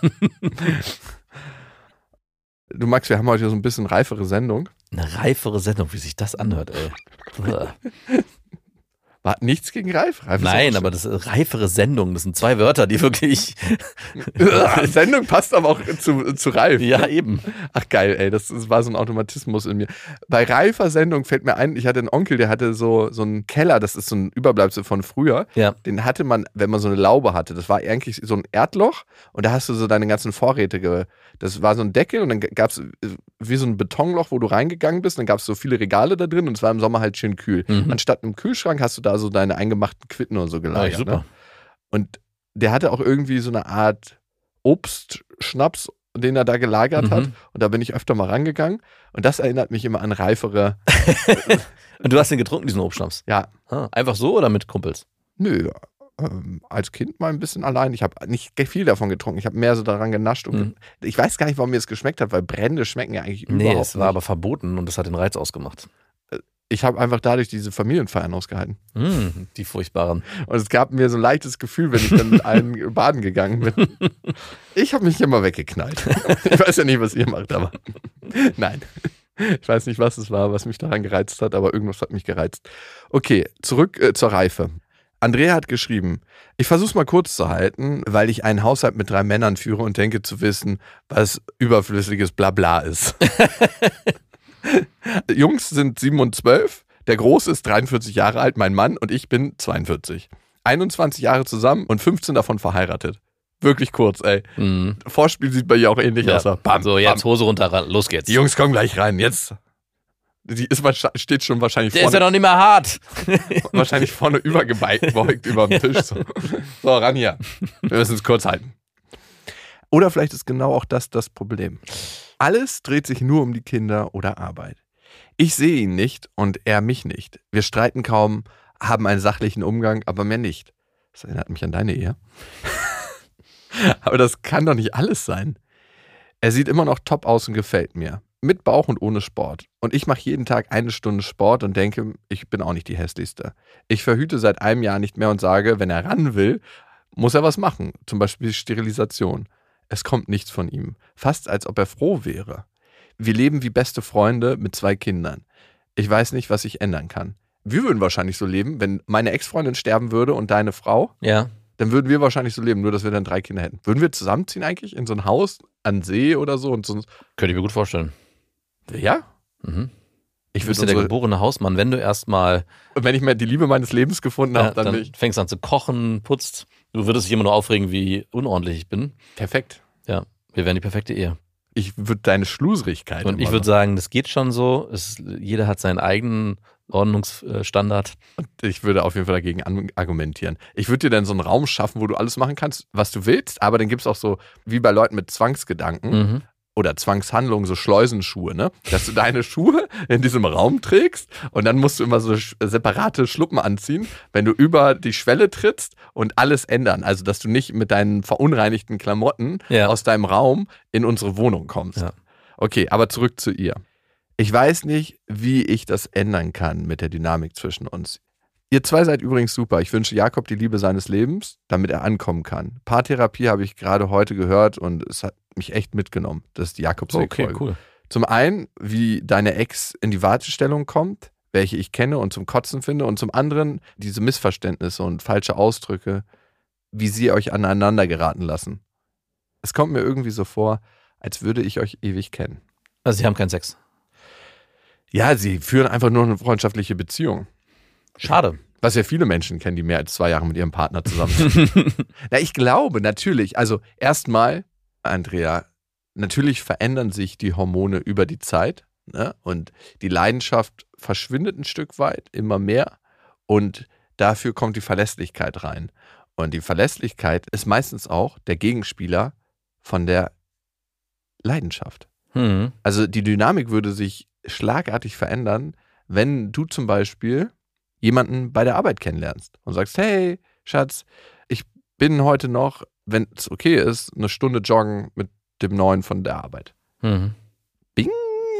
[SPEAKER 1] Du Max, wir haben heute so ein bisschen reifere Sendung.
[SPEAKER 2] Eine reifere Sendung, wie sich das anhört, ey.
[SPEAKER 1] War nichts gegen reif. reif
[SPEAKER 2] Nein, aber das ist reifere Sendung, das sind zwei Wörter, die wirklich...
[SPEAKER 1] Sendung passt aber auch zu, zu reif.
[SPEAKER 2] Ja, eben.
[SPEAKER 1] Ach geil, ey, das, das war so ein Automatismus in mir. Bei reifer Sendung fällt mir ein, ich hatte einen Onkel, der hatte so, so einen Keller, das ist so ein Überbleibsel von früher.
[SPEAKER 2] Ja.
[SPEAKER 1] Den hatte man, wenn man so eine Laube hatte. Das war eigentlich so ein Erdloch und da hast du so deine ganzen Vorräte. Ge das war so ein Deckel und dann gab es wie so ein Betonloch, wo du reingegangen bist. Dann gab es so viele Regale da drin und es war im Sommer halt schön kühl. Mhm. Anstatt einem Kühlschrank hast du da so deine eingemachten Quitten und so gelagert.
[SPEAKER 2] Ja, super.
[SPEAKER 1] Ne? Und der hatte auch irgendwie so eine Art Obstschnaps, den er da gelagert
[SPEAKER 2] Mhm.
[SPEAKER 1] hat. Und da bin ich öfter mal rangegangen. Und das erinnert mich immer an reifere.
[SPEAKER 2] Und du hast den getrunken, diesen Obstschnaps?
[SPEAKER 1] Ja.
[SPEAKER 2] Ah, einfach so oder mit Kumpels?
[SPEAKER 1] Nö, ähm, als Kind mal ein bisschen allein. Ich habe nicht viel davon getrunken. Ich habe mehr so daran genascht. Und
[SPEAKER 2] Mhm.
[SPEAKER 1] ge ich weiß gar nicht, warum mir es geschmeckt hat, weil Brände schmecken ja eigentlich
[SPEAKER 2] Nee,
[SPEAKER 1] überhaupt
[SPEAKER 2] es war
[SPEAKER 1] nicht.
[SPEAKER 2] aber verboten und das hat den Reiz ausgemacht.
[SPEAKER 1] Ich habe einfach dadurch diese Familienfeiern ausgehalten.
[SPEAKER 2] Mm, die furchtbaren.
[SPEAKER 1] Und es gab mir so ein leichtes Gefühl, wenn ich dann mit allen baden gegangen bin. Ich habe mich immer weggeknallt. Ich weiß ja nicht, was ihr macht, aber nein. Ich weiß nicht, was es war, was mich daran gereizt hat, aber irgendwas hat mich gereizt. Okay, zurück äh, zur Reife. Andrea hat geschrieben, ich versuche es mal kurz zu halten, weil ich einen Haushalt mit drei Männern führe und denke zu wissen, was überflüssiges Blabla ist. Jungs sind sieben und zwölf, der Große ist dreiundvierzig Jahre alt, mein Mann, und ich bin zweiundvierzig. einundzwanzig Jahre zusammen und fünfzehn davon verheiratet. Wirklich kurz, ey.
[SPEAKER 2] Mhm.
[SPEAKER 1] Vorspiel sieht bei ihr auch ähnlich
[SPEAKER 2] Ja.
[SPEAKER 1] aus. Bam,
[SPEAKER 2] So, jetzt
[SPEAKER 1] bam.
[SPEAKER 2] Hose runter, ran. Los geht's.
[SPEAKER 1] Die Jungs kommen gleich rein, jetzt. Die ist, wahrscheinlich- steht schon wahrscheinlich
[SPEAKER 2] Der ist ja
[SPEAKER 1] vorne,
[SPEAKER 2] noch nicht mehr hart.
[SPEAKER 1] wahrscheinlich vorne übergebeugt über dem Tisch. So. so, ran hier. Wir müssen es kurz halten. Oder vielleicht ist genau auch das das Problem. Alles dreht sich nur um die Kinder oder Arbeit. Ich sehe ihn nicht und er mich nicht. Wir streiten kaum, haben einen sachlichen Umgang, aber mehr nicht. Das erinnert mich an deine Ehe. Aber das kann doch nicht alles sein. Er sieht immer noch top aus und gefällt mir. Mit Bauch und ohne Sport. Und ich mache jeden Tag eine Stunde Sport und denke, ich bin auch nicht die hässlichste. Ich verhüte seit einem Jahr nicht mehr und sage, wenn er ran will, muss er was machen. Zum Beispiel Sterilisation. Es kommt nichts von ihm. Fast als ob er froh wäre. Wir leben wie beste Freunde mit zwei Kindern. Ich weiß nicht, was ich ändern kann. Wir würden wahrscheinlich so leben, wenn meine Ex-Freundin sterben würde und deine Frau,
[SPEAKER 2] Ja.
[SPEAKER 1] dann würden wir wahrscheinlich so leben, nur dass wir dann drei Kinder hätten. Würden wir zusammenziehen eigentlich in so ein Haus an See oder so? Und so
[SPEAKER 2] Könnte ich mir gut vorstellen.
[SPEAKER 1] ja?
[SPEAKER 2] Mhm.
[SPEAKER 1] Ich
[SPEAKER 2] Du bist
[SPEAKER 1] würde
[SPEAKER 2] ja der
[SPEAKER 1] unsere,
[SPEAKER 2] geborene Hausmann. Wenn du erstmal
[SPEAKER 1] wenn ich mal die Liebe meines Lebens gefunden
[SPEAKER 2] ja,
[SPEAKER 1] habe, dann,
[SPEAKER 2] dann
[SPEAKER 1] bin ich
[SPEAKER 2] fängst an zu kochen, putzt, du würdest dich immer nur aufregen, wie unordentlich ich bin.
[SPEAKER 1] perfekt.
[SPEAKER 2] Ja, wir wären die perfekte Ehe.
[SPEAKER 1] Ich würde deine Schluserigkeit.
[SPEAKER 2] Und ich
[SPEAKER 1] immer
[SPEAKER 2] würde
[SPEAKER 1] noch-
[SPEAKER 2] sagen, das geht schon so. Es, jeder hat seinen eigenen Ordnungsstandard.
[SPEAKER 1] Ich würde auf jeden Fall dagegen an- argumentieren. Ich würde dir dann so einen Raum schaffen, wo du alles machen kannst, was du willst, aber dann gibt es auch so, wie bei Leuten mit Zwangsgedanken
[SPEAKER 2] Mhm.
[SPEAKER 1] oder Zwangshandlungen, so Schleusenschuhe, ne? Dass du deine Schuhe in diesem Raum trägst und dann musst du immer so sch- separate Schluppen anziehen, wenn du über die Schwelle trittst und alles ändern. Also, dass du nicht mit deinen verunreinigten Klamotten
[SPEAKER 2] Ja.
[SPEAKER 1] aus deinem Raum in unsere Wohnung kommst.
[SPEAKER 2] Ja.
[SPEAKER 1] Okay, aber zurück zu ihr. Ich weiß nicht, wie ich das ändern kann mit der Dynamik zwischen uns. Ihr zwei seid übrigens super. Ich wünsche Jakob die Liebe seines Lebens, damit er ankommen kann. Paartherapie habe ich gerade heute gehört und es hat mich echt mitgenommen. Das ist die Jakobsweg-Folge.
[SPEAKER 2] Okay, cool.
[SPEAKER 1] Zum einen, wie deine Ex in die Wartestellung kommt, welche ich kenne und zum Kotzen finde. Und zum anderen, diese Missverständnisse und falsche Ausdrücke, wie sie euch aneinander geraten lassen. Es kommt mir irgendwie so vor, als würde ich euch ewig kennen.
[SPEAKER 2] Also sie haben keinen Sex.
[SPEAKER 1] Ja, sie führen einfach nur eine freundschaftliche Beziehung.
[SPEAKER 2] Schade.
[SPEAKER 1] Was ja viele Menschen kennen, die mehr als zwei Jahre mit ihrem Partner zusammen sind. Na, ich glaube natürlich, also erstmal, Andrea, natürlich verändern sich die Hormone über die Zeit, ne? Und die Leidenschaft verschwindet ein Stück weit, immer mehr. Und dafür kommt die Verlässlichkeit rein. Und die Verlässlichkeit ist meistens auch der Gegenspieler von der Leidenschaft.
[SPEAKER 2] Mhm.
[SPEAKER 1] Also die Dynamik würde sich schlagartig verändern, wenn du zum Beispiel jemanden bei der Arbeit kennenlernst und sagst, hey, Schatz, ich bin heute noch, wenn es okay ist, eine Stunde joggen mit dem neuen von der Arbeit.
[SPEAKER 2] Mhm.
[SPEAKER 1] Bing!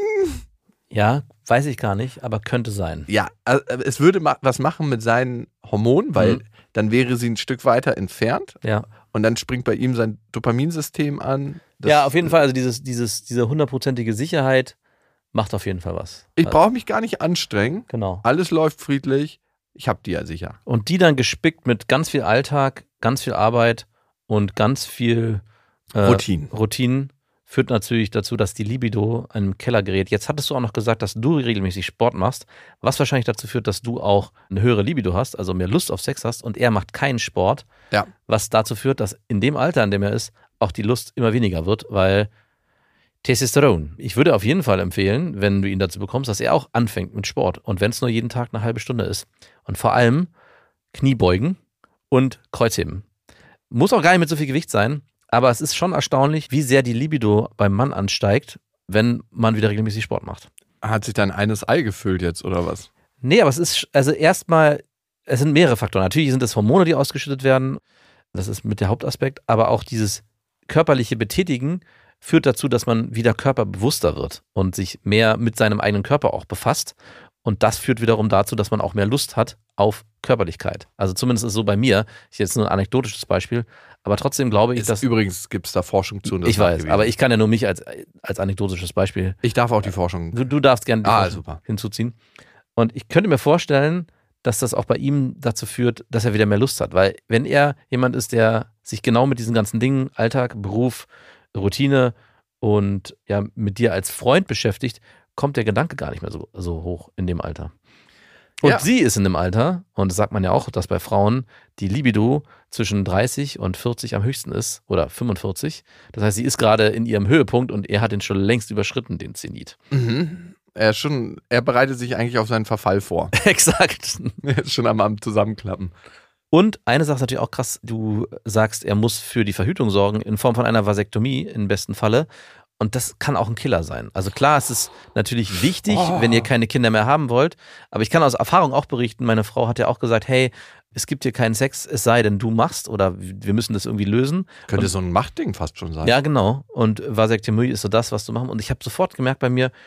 [SPEAKER 2] Ja, weiß ich gar nicht, aber könnte sein.
[SPEAKER 1] Ja, also es würde ma- was machen mit seinen Hormonen, weil
[SPEAKER 2] Mhm.
[SPEAKER 1] dann wäre sie ein Stück weiter entfernt
[SPEAKER 2] Ja.
[SPEAKER 1] und dann springt bei ihm sein Dopaminsystem an. Das-
[SPEAKER 2] Ja, auf jeden Fall, also dieses, dieses, diese hundertprozentige Sicherheit macht auf jeden Fall was.
[SPEAKER 1] Ich
[SPEAKER 2] Also,
[SPEAKER 1] brauche mich gar nicht anstrengen.
[SPEAKER 2] Genau.
[SPEAKER 1] Alles läuft friedlich. Ich habe die ja sicher.
[SPEAKER 2] Und die dann gespickt mit ganz viel Alltag, ganz viel Arbeit und ganz viel äh,
[SPEAKER 1] Routinen.
[SPEAKER 2] Routinen führt natürlich dazu, dass die Libido in den Keller gerät. Jetzt hattest du auch noch gesagt, dass du regelmäßig Sport machst, was wahrscheinlich dazu führt, dass du auch eine höhere Libido hast, also mehr Lust auf Sex hast und er macht keinen Sport,
[SPEAKER 1] Ja.
[SPEAKER 2] was dazu führt, dass in dem Alter, in dem er ist, auch die Lust immer weniger wird, weil Testosteron. Ich würde auf jeden Fall empfehlen, wenn du ihn dazu bekommst, dass er auch anfängt mit Sport und wenn es nur jeden Tag eine halbe Stunde ist. Und vor allem Kniebeugen und Kreuzheben. Muss auch gar nicht mit so viel Gewicht sein, aber es ist schon erstaunlich, wie sehr die Libido beim Mann ansteigt, wenn man wieder regelmäßig Sport macht.
[SPEAKER 1] Hat sich dann eines Ei gefüllt jetzt, oder was?
[SPEAKER 2] Nee, aber es ist, also erstmal, es sind mehrere Faktoren. Natürlich sind es Hormone, die ausgeschüttet werden. Das ist mit der Hauptaspekt, aber auch dieses körperliche Betätigen führt dazu, dass man wieder körperbewusster wird und sich mehr mit seinem eigenen Körper auch befasst. Und das führt wiederum dazu, dass man auch mehr Lust hat auf Körperlichkeit. Also zumindest ist es so bei mir. Ich jetzt nur ein anekdotisches Beispiel, aber trotzdem glaube ich,
[SPEAKER 1] Ist,
[SPEAKER 2] dass...
[SPEAKER 1] übrigens gibt es da Forschung zu. Und das
[SPEAKER 2] Ich weiß,
[SPEAKER 1] nachgewiesen.
[SPEAKER 2] aber ich kann ja nur mich als, als anekdotisches Beispiel...
[SPEAKER 1] Ich darf auch die Forschung.
[SPEAKER 2] Du, du darfst gerne die
[SPEAKER 1] Ah,
[SPEAKER 2] Forschung
[SPEAKER 1] super.
[SPEAKER 2] hinzuziehen. Und ich könnte mir vorstellen, dass das auch bei ihm dazu führt, dass er wieder mehr Lust hat. Weil wenn er jemand ist, der sich genau mit diesen ganzen Dingen, Alltag, Beruf, Routine und ja mit dir als Freund beschäftigt, kommt der Gedanke gar nicht mehr so, so hoch in dem Alter. Und
[SPEAKER 1] Ja.
[SPEAKER 2] sie ist in dem Alter, und das sagt man ja auch, dass bei Frauen die Libido zwischen dreißig und vierzig am höchsten ist oder fünfundvierzig. Das heißt, sie ist gerade in ihrem Höhepunkt und er hat den schon längst überschritten, den Zenit.
[SPEAKER 1] Mhm. Er, ist schon, er bereitet sich eigentlich auf seinen Verfall vor.
[SPEAKER 2] Exakt.
[SPEAKER 1] Er ist schon am, am Zusammenklappen.
[SPEAKER 2] Und eine Sache ist natürlich auch krass, du sagst, er muss für die Verhütung sorgen in Form von einer Vasektomie im besten Falle. Und das kann auch ein Killer sein. Also klar, es ist natürlich wichtig,
[SPEAKER 1] Oh.
[SPEAKER 2] wenn ihr keine Kinder mehr haben wollt. Aber ich kann aus Erfahrung auch berichten, meine Frau hat ja auch gesagt, hey, es gibt hier keinen Sex, es sei denn, du machst oder wir müssen das irgendwie lösen.
[SPEAKER 1] Könnte
[SPEAKER 2] Und,
[SPEAKER 1] so ein Machtding fast schon sein.
[SPEAKER 2] ja, genau. Und Vasektomie ist so das, was du machen. Und ich habe sofort gemerkt bei mir,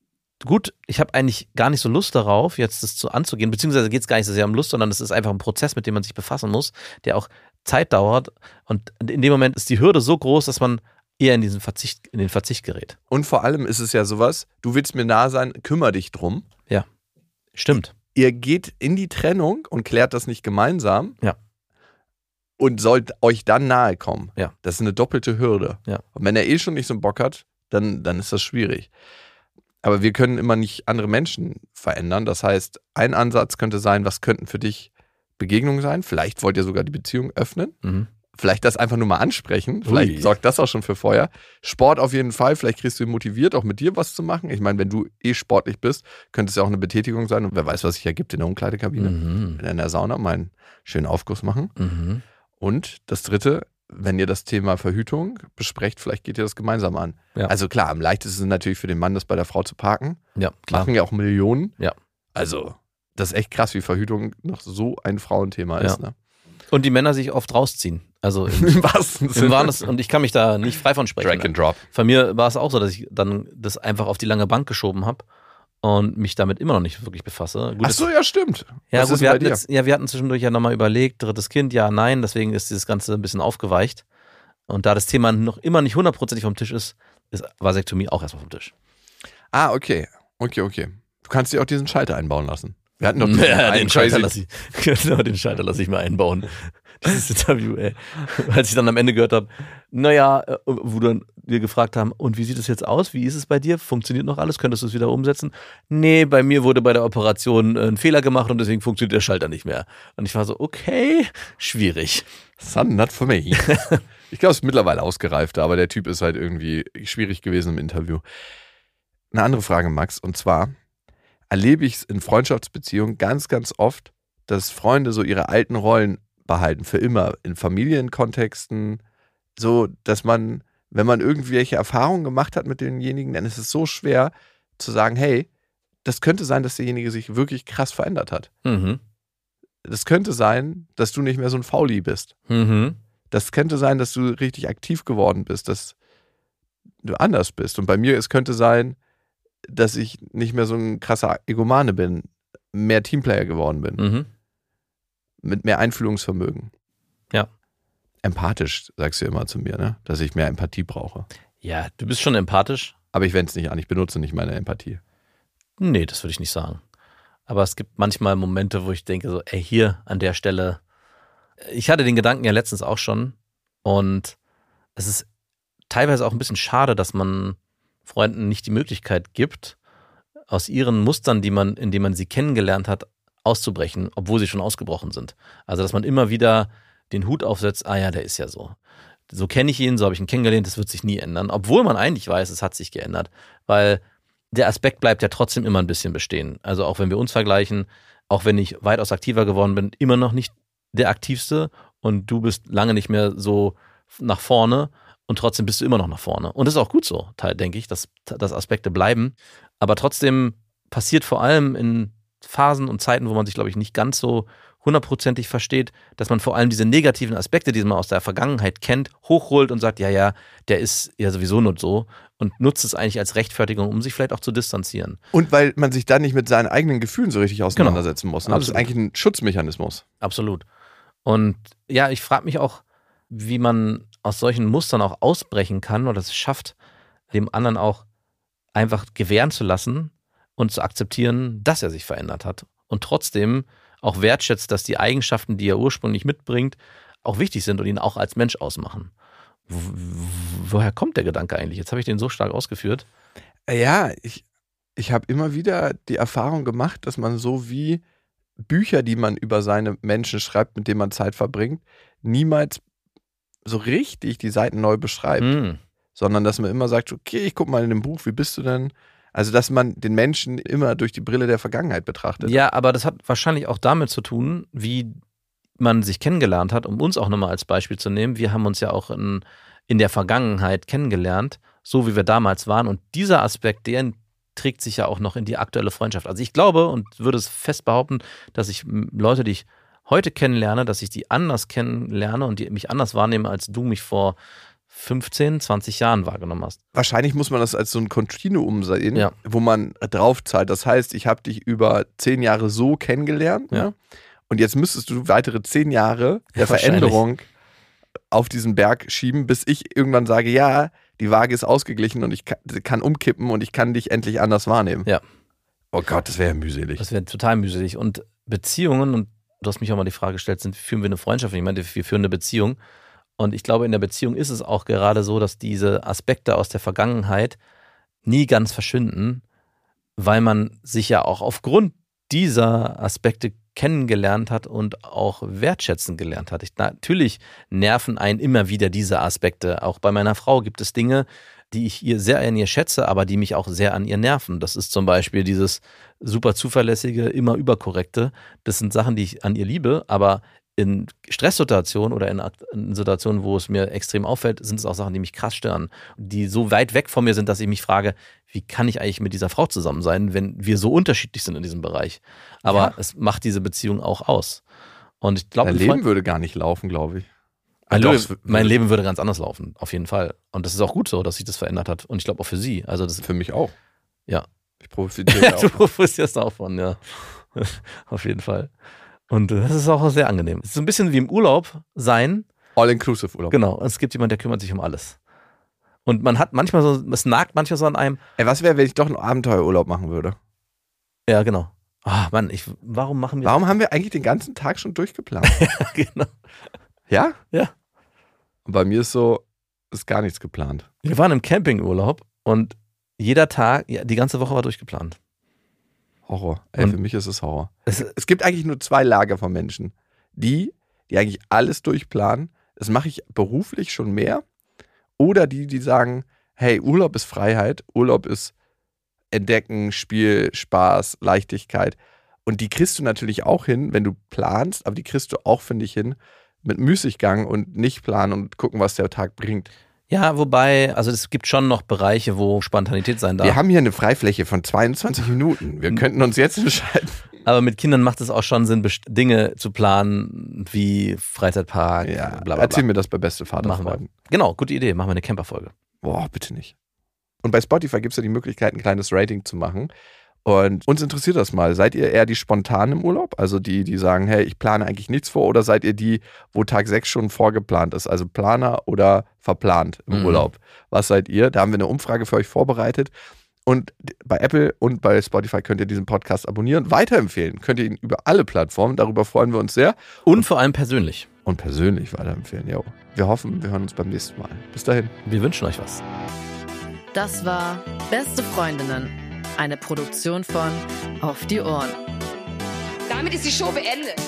[SPEAKER 2] gut, ich habe eigentlich gar nicht so Lust darauf, jetzt das zu anzugehen, beziehungsweise geht es gar nicht so sehr um Lust, sondern es ist einfach ein Prozess, mit dem man sich befassen muss, der auch Zeit dauert. Und in dem Moment ist die Hürde so groß, dass man eher in diesen Verzicht, in den Verzicht gerät.
[SPEAKER 1] Und vor allem ist es ja sowas, du willst mir nah sein, kümmere dich drum.
[SPEAKER 2] Stimmt.
[SPEAKER 1] Ihr geht in die Trennung und klärt das nicht gemeinsam.
[SPEAKER 2] Ja.
[SPEAKER 1] Und sollt euch dann nahe kommen.
[SPEAKER 2] Ja.
[SPEAKER 1] Das ist eine doppelte Hürde.
[SPEAKER 2] Ja.
[SPEAKER 1] Und wenn er eh schon nicht so einen Bock hat, dann, dann ist das schwierig. Aber wir können immer nicht andere Menschen verändern. Das heißt, ein Ansatz könnte sein, was könnten für dich Begegnungen sein? Vielleicht wollt ihr sogar die Beziehung öffnen.
[SPEAKER 2] Mhm.
[SPEAKER 1] Vielleicht das einfach nur mal ansprechen. Vielleicht
[SPEAKER 2] Ui.
[SPEAKER 1] sorgt das auch schon für Feuer. Sport auf jeden Fall. Vielleicht kriegst du ihn motiviert, auch mit dir was zu machen. Ich meine, wenn du eh sportlich bist, könnte es ja auch eine Betätigung sein. Und wer weiß, was sich ergibt in der Umkleidekabine.
[SPEAKER 2] Mhm.
[SPEAKER 1] In der Sauna mal einen schönen Aufguss machen.
[SPEAKER 2] Mhm.
[SPEAKER 1] Und das Dritte, wenn ihr das Thema Verhütung besprecht, vielleicht geht ihr das gemeinsam an.
[SPEAKER 2] Ja.
[SPEAKER 1] Also klar, am leichtesten ist natürlich für den Mann, das bei der Frau zu parken.
[SPEAKER 2] Ja, klar.
[SPEAKER 1] Machen ja auch Millionen.
[SPEAKER 2] Ja.
[SPEAKER 1] Also, das ist echt krass, wie Verhütung noch so ein Frauenthema
[SPEAKER 2] Ja.
[SPEAKER 1] ist. Ne?
[SPEAKER 2] Und die Männer sich oft rausziehen. Also im,
[SPEAKER 1] Im wahrsten
[SPEAKER 2] im
[SPEAKER 1] Sinne.
[SPEAKER 2] Wahres, und ich kann mich da nicht frei von sprechen.
[SPEAKER 1] Drag and Drop.
[SPEAKER 2] Bei mir war es auch so, dass ich dann das einfach auf die lange Bank geschoben habe und mich damit immer noch nicht wirklich befasse. Gut,
[SPEAKER 1] Ach so, ja, stimmt.
[SPEAKER 2] Ja,
[SPEAKER 1] Was
[SPEAKER 2] gut,
[SPEAKER 1] ist
[SPEAKER 2] wir
[SPEAKER 1] bei
[SPEAKER 2] hatten,
[SPEAKER 1] dir?
[SPEAKER 2] jetzt, ja, wir hatten zwischendurch ja nochmal überlegt, drittes Kind, ja, nein, deswegen ist dieses Ganze ein bisschen aufgeweicht. Und da das Thema noch immer nicht hundertprozentig vom Tisch ist, ist Vasektomie auch erstmal vom Tisch.
[SPEAKER 1] Ah, okay. Okay, okay. Du kannst dir auch diesen Schalter einbauen lassen. Wir hatten doch diesen
[SPEAKER 2] Ja,
[SPEAKER 1] einen
[SPEAKER 2] den Schalter
[SPEAKER 1] crazy-
[SPEAKER 2] lasse ich, genau, den Schalter lasse ich mir einbauen. Dieses Interview, ey. Als ich dann am Ende gehört habe, naja, äh, wo dann wir gefragt haben, und wie sieht es jetzt aus? Wie ist es bei dir? Funktioniert noch alles? Könntest du es wieder umsetzen? Nee, bei mir wurde bei der Operation äh, ein Fehler gemacht und deswegen funktioniert der Schalter nicht mehr. Und ich war so, okay, schwierig.
[SPEAKER 1] Son, not for me. Ich glaube, es ist mittlerweile ausgereifter, aber der Typ ist halt irgendwie schwierig gewesen im Interview. Eine andere Frage, Max, und zwar erlebe ich es in Freundschaftsbeziehungen ganz, ganz oft, dass Freunde so ihre alten Rollen behalten, für immer, in Familienkontexten, so, dass man, wenn man irgendwelche Erfahrungen gemacht hat mit denjenigen, dann ist es so schwer zu sagen, hey, das könnte sein, dass derjenige sich wirklich krass verändert hat.
[SPEAKER 2] Mhm.
[SPEAKER 1] Das könnte sein, dass du nicht mehr so ein Fauli bist.
[SPEAKER 2] Mhm.
[SPEAKER 1] Das könnte sein, dass du richtig aktiv geworden bist, dass du anders bist. Und bei mir, es könnte sein, dass ich nicht mehr so ein krasser Egomane bin, mehr Teamplayer geworden bin.
[SPEAKER 2] Mhm.
[SPEAKER 1] Mit mehr Einfühlungsvermögen.
[SPEAKER 2] Ja.
[SPEAKER 1] Empathisch, sagst du immer zu mir, ne? Dass ich mehr Empathie brauche.
[SPEAKER 2] Ja, du bist schon empathisch.
[SPEAKER 1] Aber ich wende es nicht an, ich benutze nicht meine Empathie.
[SPEAKER 2] Nee, das würde ich nicht sagen. Aber es gibt manchmal Momente, wo ich denke so, ey, hier an der Stelle. Ich hatte den Gedanken ja letztens auch schon. Und es ist teilweise auch ein bisschen schade, dass man Freunden nicht die Möglichkeit gibt, aus ihren Mustern, die man, in denen man sie kennengelernt hat, auszubrechen, obwohl sie schon ausgebrochen sind. Also, dass man immer wieder den Hut aufsetzt, ah ja, der ist ja so. So kenne ich ihn, so habe ich ihn kennengelernt, das wird sich nie ändern. Obwohl man eigentlich weiß, es hat sich geändert. Weil der Aspekt bleibt ja trotzdem immer ein bisschen bestehen. Also auch wenn wir uns vergleichen, auch wenn ich weitaus aktiver geworden bin, immer noch nicht der Aktivste und du bist lange nicht mehr so nach vorne und trotzdem bist du immer noch nach vorne. Und das ist auch gut so, denke ich, dass, dass Aspekte bleiben. Aber trotzdem passiert vor allem in Phasen und Zeiten, wo man sich, glaube ich, nicht ganz so hundertprozentig versteht, dass man vor allem diese negativen Aspekte, die man aus der Vergangenheit kennt, hochholt und sagt, ja, ja, der ist ja sowieso nur so und nutzt es eigentlich als Rechtfertigung, um sich vielleicht auch zu distanzieren.
[SPEAKER 1] Und weil man sich dann nicht mit seinen eigenen Gefühlen so richtig auseinandersetzen genau. muss. Ne? Das ist eigentlich ein Schutzmechanismus.
[SPEAKER 2] Absolut. Und ja, ich frage mich auch, wie man aus solchen Mustern auch ausbrechen kann oder es schafft, dem anderen auch einfach gewähren zu lassen und zu akzeptieren, dass er sich verändert hat. Und trotzdem auch wertschätzt, dass die Eigenschaften, die er ursprünglich mitbringt, auch wichtig sind und ihn auch als Mensch ausmachen. Wo, woher kommt der Gedanke eigentlich? Jetzt habe ich den so stark ausgeführt.
[SPEAKER 1] Ja, ich, ich habe immer wieder die Erfahrung gemacht, dass man so wie Bücher, die man über seine Menschen schreibt, mit denen man Zeit verbringt, niemals so richtig die Seiten neu beschreibt.
[SPEAKER 2] Mm.
[SPEAKER 1] Sondern dass man immer sagt, okay, ich gucke mal in dem Buch, wie bist du denn? Also, dass man den Menschen immer durch die Brille der Vergangenheit betrachtet.
[SPEAKER 2] Ja, aber das hat wahrscheinlich auch damit zu tun, wie man sich kennengelernt hat, um uns auch nochmal als Beispiel zu nehmen. Wir haben uns ja auch in, in der Vergangenheit kennengelernt, so wie wir damals waren. Und dieser Aspekt, der trägt sich ja auch noch in die aktuelle Freundschaft. Also ich glaube und würde es fest behaupten, dass ich Leute, die ich heute kennenlerne, dass ich die anders kennenlerne und die mich anders wahrnehme, als du mich vor fünfzehn, zwanzig Jahren wahrgenommen hast.
[SPEAKER 1] Wahrscheinlich muss man das als so ein Kontinuum sehen,
[SPEAKER 2] ja.
[SPEAKER 1] wo man drauf zahlt. Das heißt, ich habe dich über zehn Jahre so kennengelernt,
[SPEAKER 2] ja.
[SPEAKER 1] ne? Und jetzt müsstest du weitere zehn Jahre der ja, Veränderung auf diesen Berg schieben, bis ich irgendwann sage, ja, die Waage ist ausgeglichen und ich kann, kann umkippen und ich kann dich endlich anders wahrnehmen.
[SPEAKER 2] Ja.
[SPEAKER 1] Oh Gott, das wäre ja mühselig.
[SPEAKER 2] Das wäre total mühselig. Und Beziehungen, und du hast mich auch mal die Frage gestellt, sind, führen wir eine Freundschaft? Ich meine, wir führen eine Beziehung. Und ich glaube, in der Beziehung ist es auch gerade so, dass diese Aspekte aus der Vergangenheit nie ganz verschwinden, weil man sich ja auch aufgrund dieser Aspekte kennengelernt hat und auch wertschätzen gelernt hat. Ich, natürlich nerven einen immer wieder diese Aspekte. Auch bei meiner Frau gibt es Dinge, die ich ihr sehr an ihr schätze, aber die mich auch sehr an ihr nerven. Das ist zum Beispiel dieses super zuverlässige, immer überkorrekte. Das sind Sachen, die ich an ihr liebe, aber in Stresssituationen oder in, in Situationen, wo es mir extrem auffällt, sind es auch Sachen, die mich krass stören. Die so weit weg von mir sind, dass ich mich frage, wie kann ich eigentlich mit dieser Frau zusammen sein, wenn wir so unterschiedlich sind in diesem Bereich. Aber ja. es macht diese Beziehung auch aus. Und ich glaube,
[SPEAKER 1] Dein Leben würde gar nicht laufen, glaube ich.
[SPEAKER 2] Mein,
[SPEAKER 1] Doch,
[SPEAKER 2] Leben, mein Leben würde ganz anders laufen, auf jeden Fall. Und das ist auch gut so, dass sich das verändert hat. Und ich glaube auch für sie. Also das,
[SPEAKER 1] für mich auch.
[SPEAKER 2] Ja.
[SPEAKER 1] Ich profitiere auch.
[SPEAKER 2] Du profitierst auch von, ja. Auf jeden Fall. Und das ist auch sehr angenehm. Es ist so ein bisschen wie im Urlaub sein.
[SPEAKER 1] All-inclusive-Urlaub.
[SPEAKER 2] Genau. Und es gibt jemanden, der kümmert sich um alles. Und man hat manchmal so, es nagt manchmal so an einem.
[SPEAKER 1] Ey, was wäre, wenn ich doch einen Abenteuerurlaub machen würde?
[SPEAKER 2] Ja, genau. Ah, Mann, ich, warum machen wir
[SPEAKER 1] Warum haben wir eigentlich den ganzen Tag schon durchgeplant?
[SPEAKER 2] Ja, genau.
[SPEAKER 1] Ja?
[SPEAKER 2] Ja.
[SPEAKER 1] Und bei mir ist so, ist gar nichts geplant.
[SPEAKER 2] Wir waren im Campingurlaub und jeder Tag, ja, die ganze Woche war durchgeplant.
[SPEAKER 1] Horror. Ey,
[SPEAKER 2] und
[SPEAKER 1] für mich ist es Horror.
[SPEAKER 2] Es,
[SPEAKER 1] es gibt eigentlich nur zwei Lager von Menschen. Die, die eigentlich alles durchplanen, das mache ich beruflich schon mehr. Oder die, die sagen, hey, Urlaub ist Freiheit, Urlaub ist Entdecken, Spiel, Spaß, Leichtigkeit. Und die kriegst du natürlich auch hin, wenn du planst, aber die kriegst du auch, finde ich, hin mit Müßiggang und nicht planen und gucken, was der Tag bringt.
[SPEAKER 2] Ja, wobei, also es gibt schon noch Bereiche, wo Spontanität sein darf.
[SPEAKER 1] Wir haben hier eine Freifläche von zweiundzwanzig Minuten. Wir könnten uns jetzt entscheiden.
[SPEAKER 2] Aber mit Kindern macht es auch schon Sinn, Dinge zu planen, wie Freizeitpark,
[SPEAKER 1] ja,
[SPEAKER 2] bla bla bla.
[SPEAKER 1] Erzähl mir das bei Beste Vaterfreuden.
[SPEAKER 2] Genau, gute Idee. Machen wir eine Camperfolge.
[SPEAKER 1] Boah, bitte nicht. Und bei Spotify gibt es ja die Möglichkeit, ein kleines Rating zu machen. Und uns interessiert das mal. Seid ihr eher die spontanen im Urlaub? Also die, die sagen, hey, ich plane eigentlich nichts vor? Oder seid ihr die, wo Tag sechs schon vorgeplant ist? Also Planer oder verplant im mhm. Urlaub? Was seid ihr? Da haben wir eine Umfrage für euch vorbereitet. Und bei Apple und bei Spotify könnt ihr diesen Podcast abonnieren. Weiterempfehlen könnt ihr ihn über alle Plattformen. Darüber freuen wir uns sehr.
[SPEAKER 2] Und vor allem persönlich.
[SPEAKER 1] Und persönlich weiterempfehlen, ja. Wir hoffen, wir hören uns beim nächsten Mal. Bis dahin.
[SPEAKER 2] Wir wünschen euch was.
[SPEAKER 3] Das war Beste Freundinnen, eine Produktion von Auf die Ohren.
[SPEAKER 5] Damit ist die Show beendet.